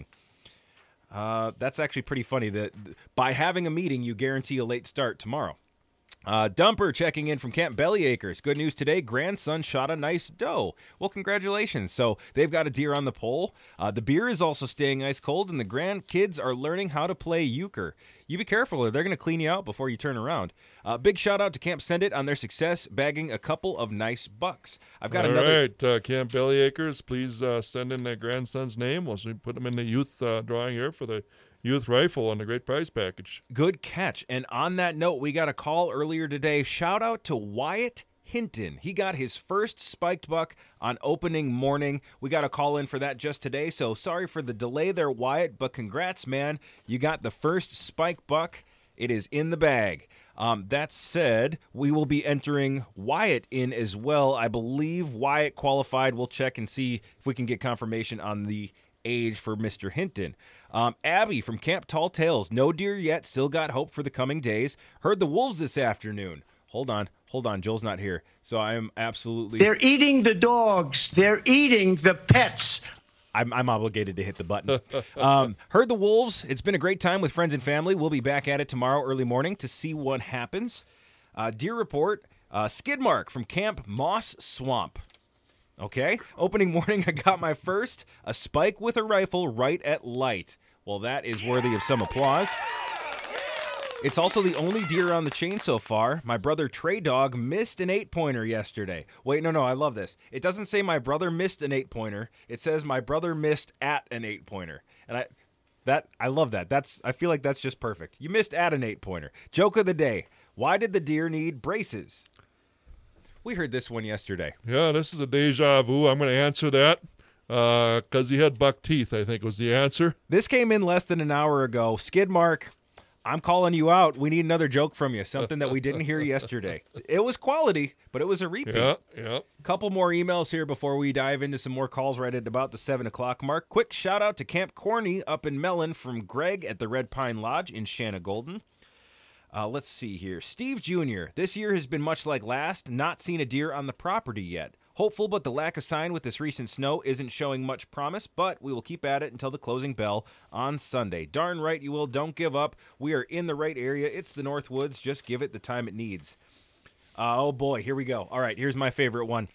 Speaker 3: Uh, that's actually pretty funny that by having a meeting, you guarantee a late start tomorrow. Uh, Dumper checking in from Camp Bellyacres. Good news today. Grandson shot a nice doe. Well, congratulations. So they've got a deer on the pole. Uh, the beer is also staying ice cold, and the grandkids are learning how to play euchre. You be careful, or they're going to clean you out before you turn around. Uh, big shout out to Camp Send It on their success, bagging a couple of nice bucks. I've got
Speaker 5: All
Speaker 3: another.
Speaker 5: right, uh, Camp Bellyacres, please uh, send in their grandson's name. We'll put them in the youth uh, drawing here for the youth rifle on the great prize package.
Speaker 3: Good catch. And on that note, we got a call earlier today. Shout out to Wyatt Hinton. He got his first spiked buck on opening morning. We got a call in for that just today, so sorry for the delay there, Wyatt, but congrats, man. You got the first spiked buck. It is in the bag. Um, that said, we will be entering Wyatt in as well. I believe Wyatt qualified. We'll check and see if we can get confirmation on the age for Mister Hinton. Um, Abby from Camp Tall Tales. No deer yet. Still got hope for the coming days. Heard the wolves this afternoon. Hold on. Hold on. Joel's not here. So I am absolutely...
Speaker 4: They're eating the dogs. They're eating the pets.
Speaker 3: I'm, I'm obligated to hit the button. um, heard the wolves. It's been a great time with friends and family. We'll be back at it tomorrow early morning to see what happens. Uh, deer report. Uh, skid mark from Camp Moss Swamp. Okay, opening morning, I got my first, a spike with a rifle right at light. Well, that is worthy of some applause. It's also the only deer on the chain so far. My brother Trey Dog missed an eight-pointer yesterday. Wait, no, no, I love this. It doesn't say my brother missed an eight-pointer. It says my brother missed at an eight-pointer. And I that I love that. That's I feel like that's just perfect. You missed at an eight-pointer. Joke of the day. Why did the deer need braces? We heard this one yesterday.
Speaker 5: Yeah, this is a deja vu. I'm going to answer that because uh, he had buck teeth, I think was the answer.
Speaker 3: This came in less than an hour ago. Skid Mark, I'm calling you out. We need another joke from you, something that we didn't hear yesterday. It was quality, but it was a repeat.
Speaker 5: Yeah, yeah.
Speaker 3: Couple more emails here before we dive into some more calls right at about the seven o'clock mark. Quick shout out to Camp Corny up in Mellon from Greg at the Red Pine Lodge in Shanna Golden. Uh, let's see here. Steve Junior This year has been much like last, not seen a deer on the property yet. Hopeful, but the lack of sign with this recent snow isn't showing much promise, but we will keep at it until the closing bell on Sunday. Darn right you will. Don't give up. We are in the right area. It's the North Woods. Just give it the time it needs. Uh, oh, boy. Here we go. All right, here's my favorite one.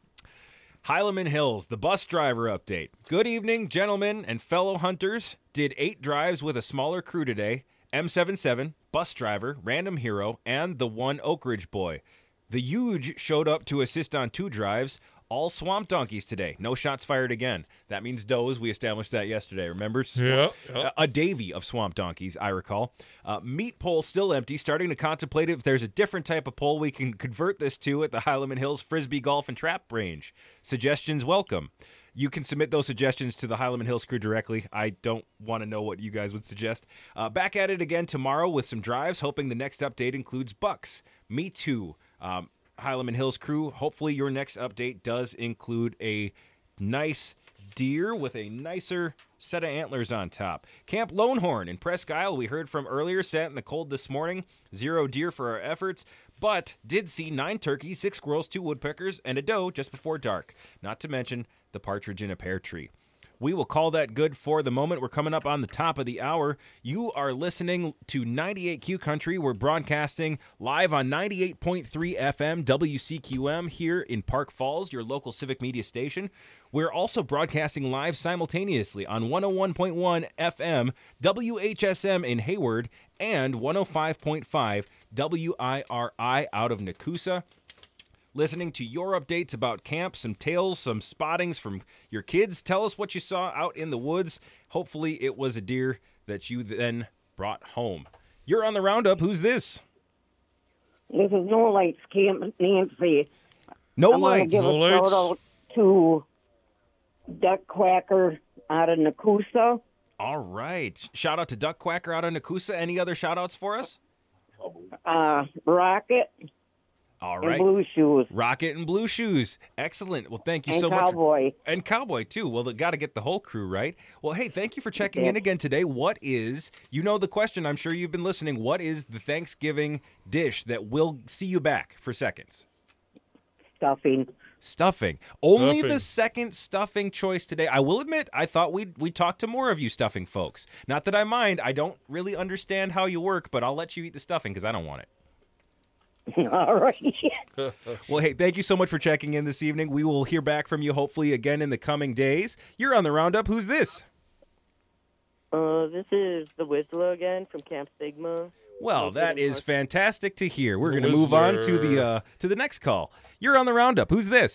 Speaker 3: Heileman Hills, the bus driver update. Good evening, gentlemen and fellow hunters. Did eight drives with a smaller crew today. M seventy-seven, bus driver, random hero, and the one Oak Ridge boy. The huge showed up to assist on two drives. All swamp donkeys today. No shots fired again. That means does. We established that yesterday. Remember?
Speaker 5: Yeah. yeah.
Speaker 3: A davy of swamp donkeys, I recall. Uh, meat pole still empty. Starting to contemplate if there's a different type of pole we can convert this to at the Heileman Hills Frisbee Golf and Trap Range. Suggestions welcome. You can submit those suggestions to the Heileman Hills crew directly. I don't want to know what you guys would suggest. Uh, back at it again tomorrow with some drives, hoping the next update includes bucks. Me too. Um, Heileman Hills crew, hopefully your next update does include a nice deer with a nicer set of antlers on top. Camp Lonehorn in Presque Isle, we heard from earlier, sat in the cold this morning. Zero deer for our efforts, but did see nine turkeys, six squirrels, two woodpeckers, and a doe just before dark. Not to mention the partridge in a pear tree. We will call that good for the moment. We're coming up on the top of the hour. You are listening to ninety-eight Q Country. We're broadcasting live on ninety-eight point three F M W C Q M here in Park Falls, your local civic media station. We're also broadcasting live simultaneously on one oh one point one F M W H S M in Hayward and one oh five point five W I R I out of Nakusa. Listening to your updates about camp, some tales, some spottings from your kids. Tell us what you saw out in the woods. Hopefully it was a deer that you then brought home. You're on the roundup. Who's this?
Speaker 6: This is No Lights Camp Nancy.
Speaker 3: No
Speaker 6: I wanna
Speaker 3: lights.
Speaker 6: give
Speaker 3: No
Speaker 6: a
Speaker 3: lights.
Speaker 6: shout out to Duck Quacker out of Nakusa.
Speaker 3: All right. Shout out to Duck Quacker out of Nakusa. Any other shout outs for us?
Speaker 6: Uh, Rocket.
Speaker 3: All
Speaker 6: and
Speaker 3: right.
Speaker 6: Blue Shoes.
Speaker 3: Rocket and Blue Shoes. Excellent. Well, thank you
Speaker 6: And
Speaker 3: so much.
Speaker 6: Cowboy.
Speaker 3: For, and Cowboy, too. Well, they got to get the whole crew, right? Well, hey, thank you for checking in again today. What is, you know the question, I'm sure you've been listening, what is the Thanksgiving dish that will see you back for seconds?
Speaker 6: Stuffing.
Speaker 3: Stuffing. Only
Speaker 6: Stuffing.
Speaker 3: the second stuffing choice today. I will admit, I thought we'd, we'd talk to more of you stuffing folks. Not that I mind. I don't really understand how you work, but I'll let you eat the stuffing because I don't want it.
Speaker 6: All right.
Speaker 3: Well, hey, thank you so much for checking in this evening. We will hear back from you hopefully again in the coming days. You're on the Roundup. Who's this?
Speaker 7: Uh, this is the Whistler again from Camp Sigma.
Speaker 3: Well, that is fantastic to hear. We're going to
Speaker 7: The
Speaker 3: move on to
Speaker 7: Whistler.
Speaker 3: the uh, to the next call. You're on the Roundup. Who's this?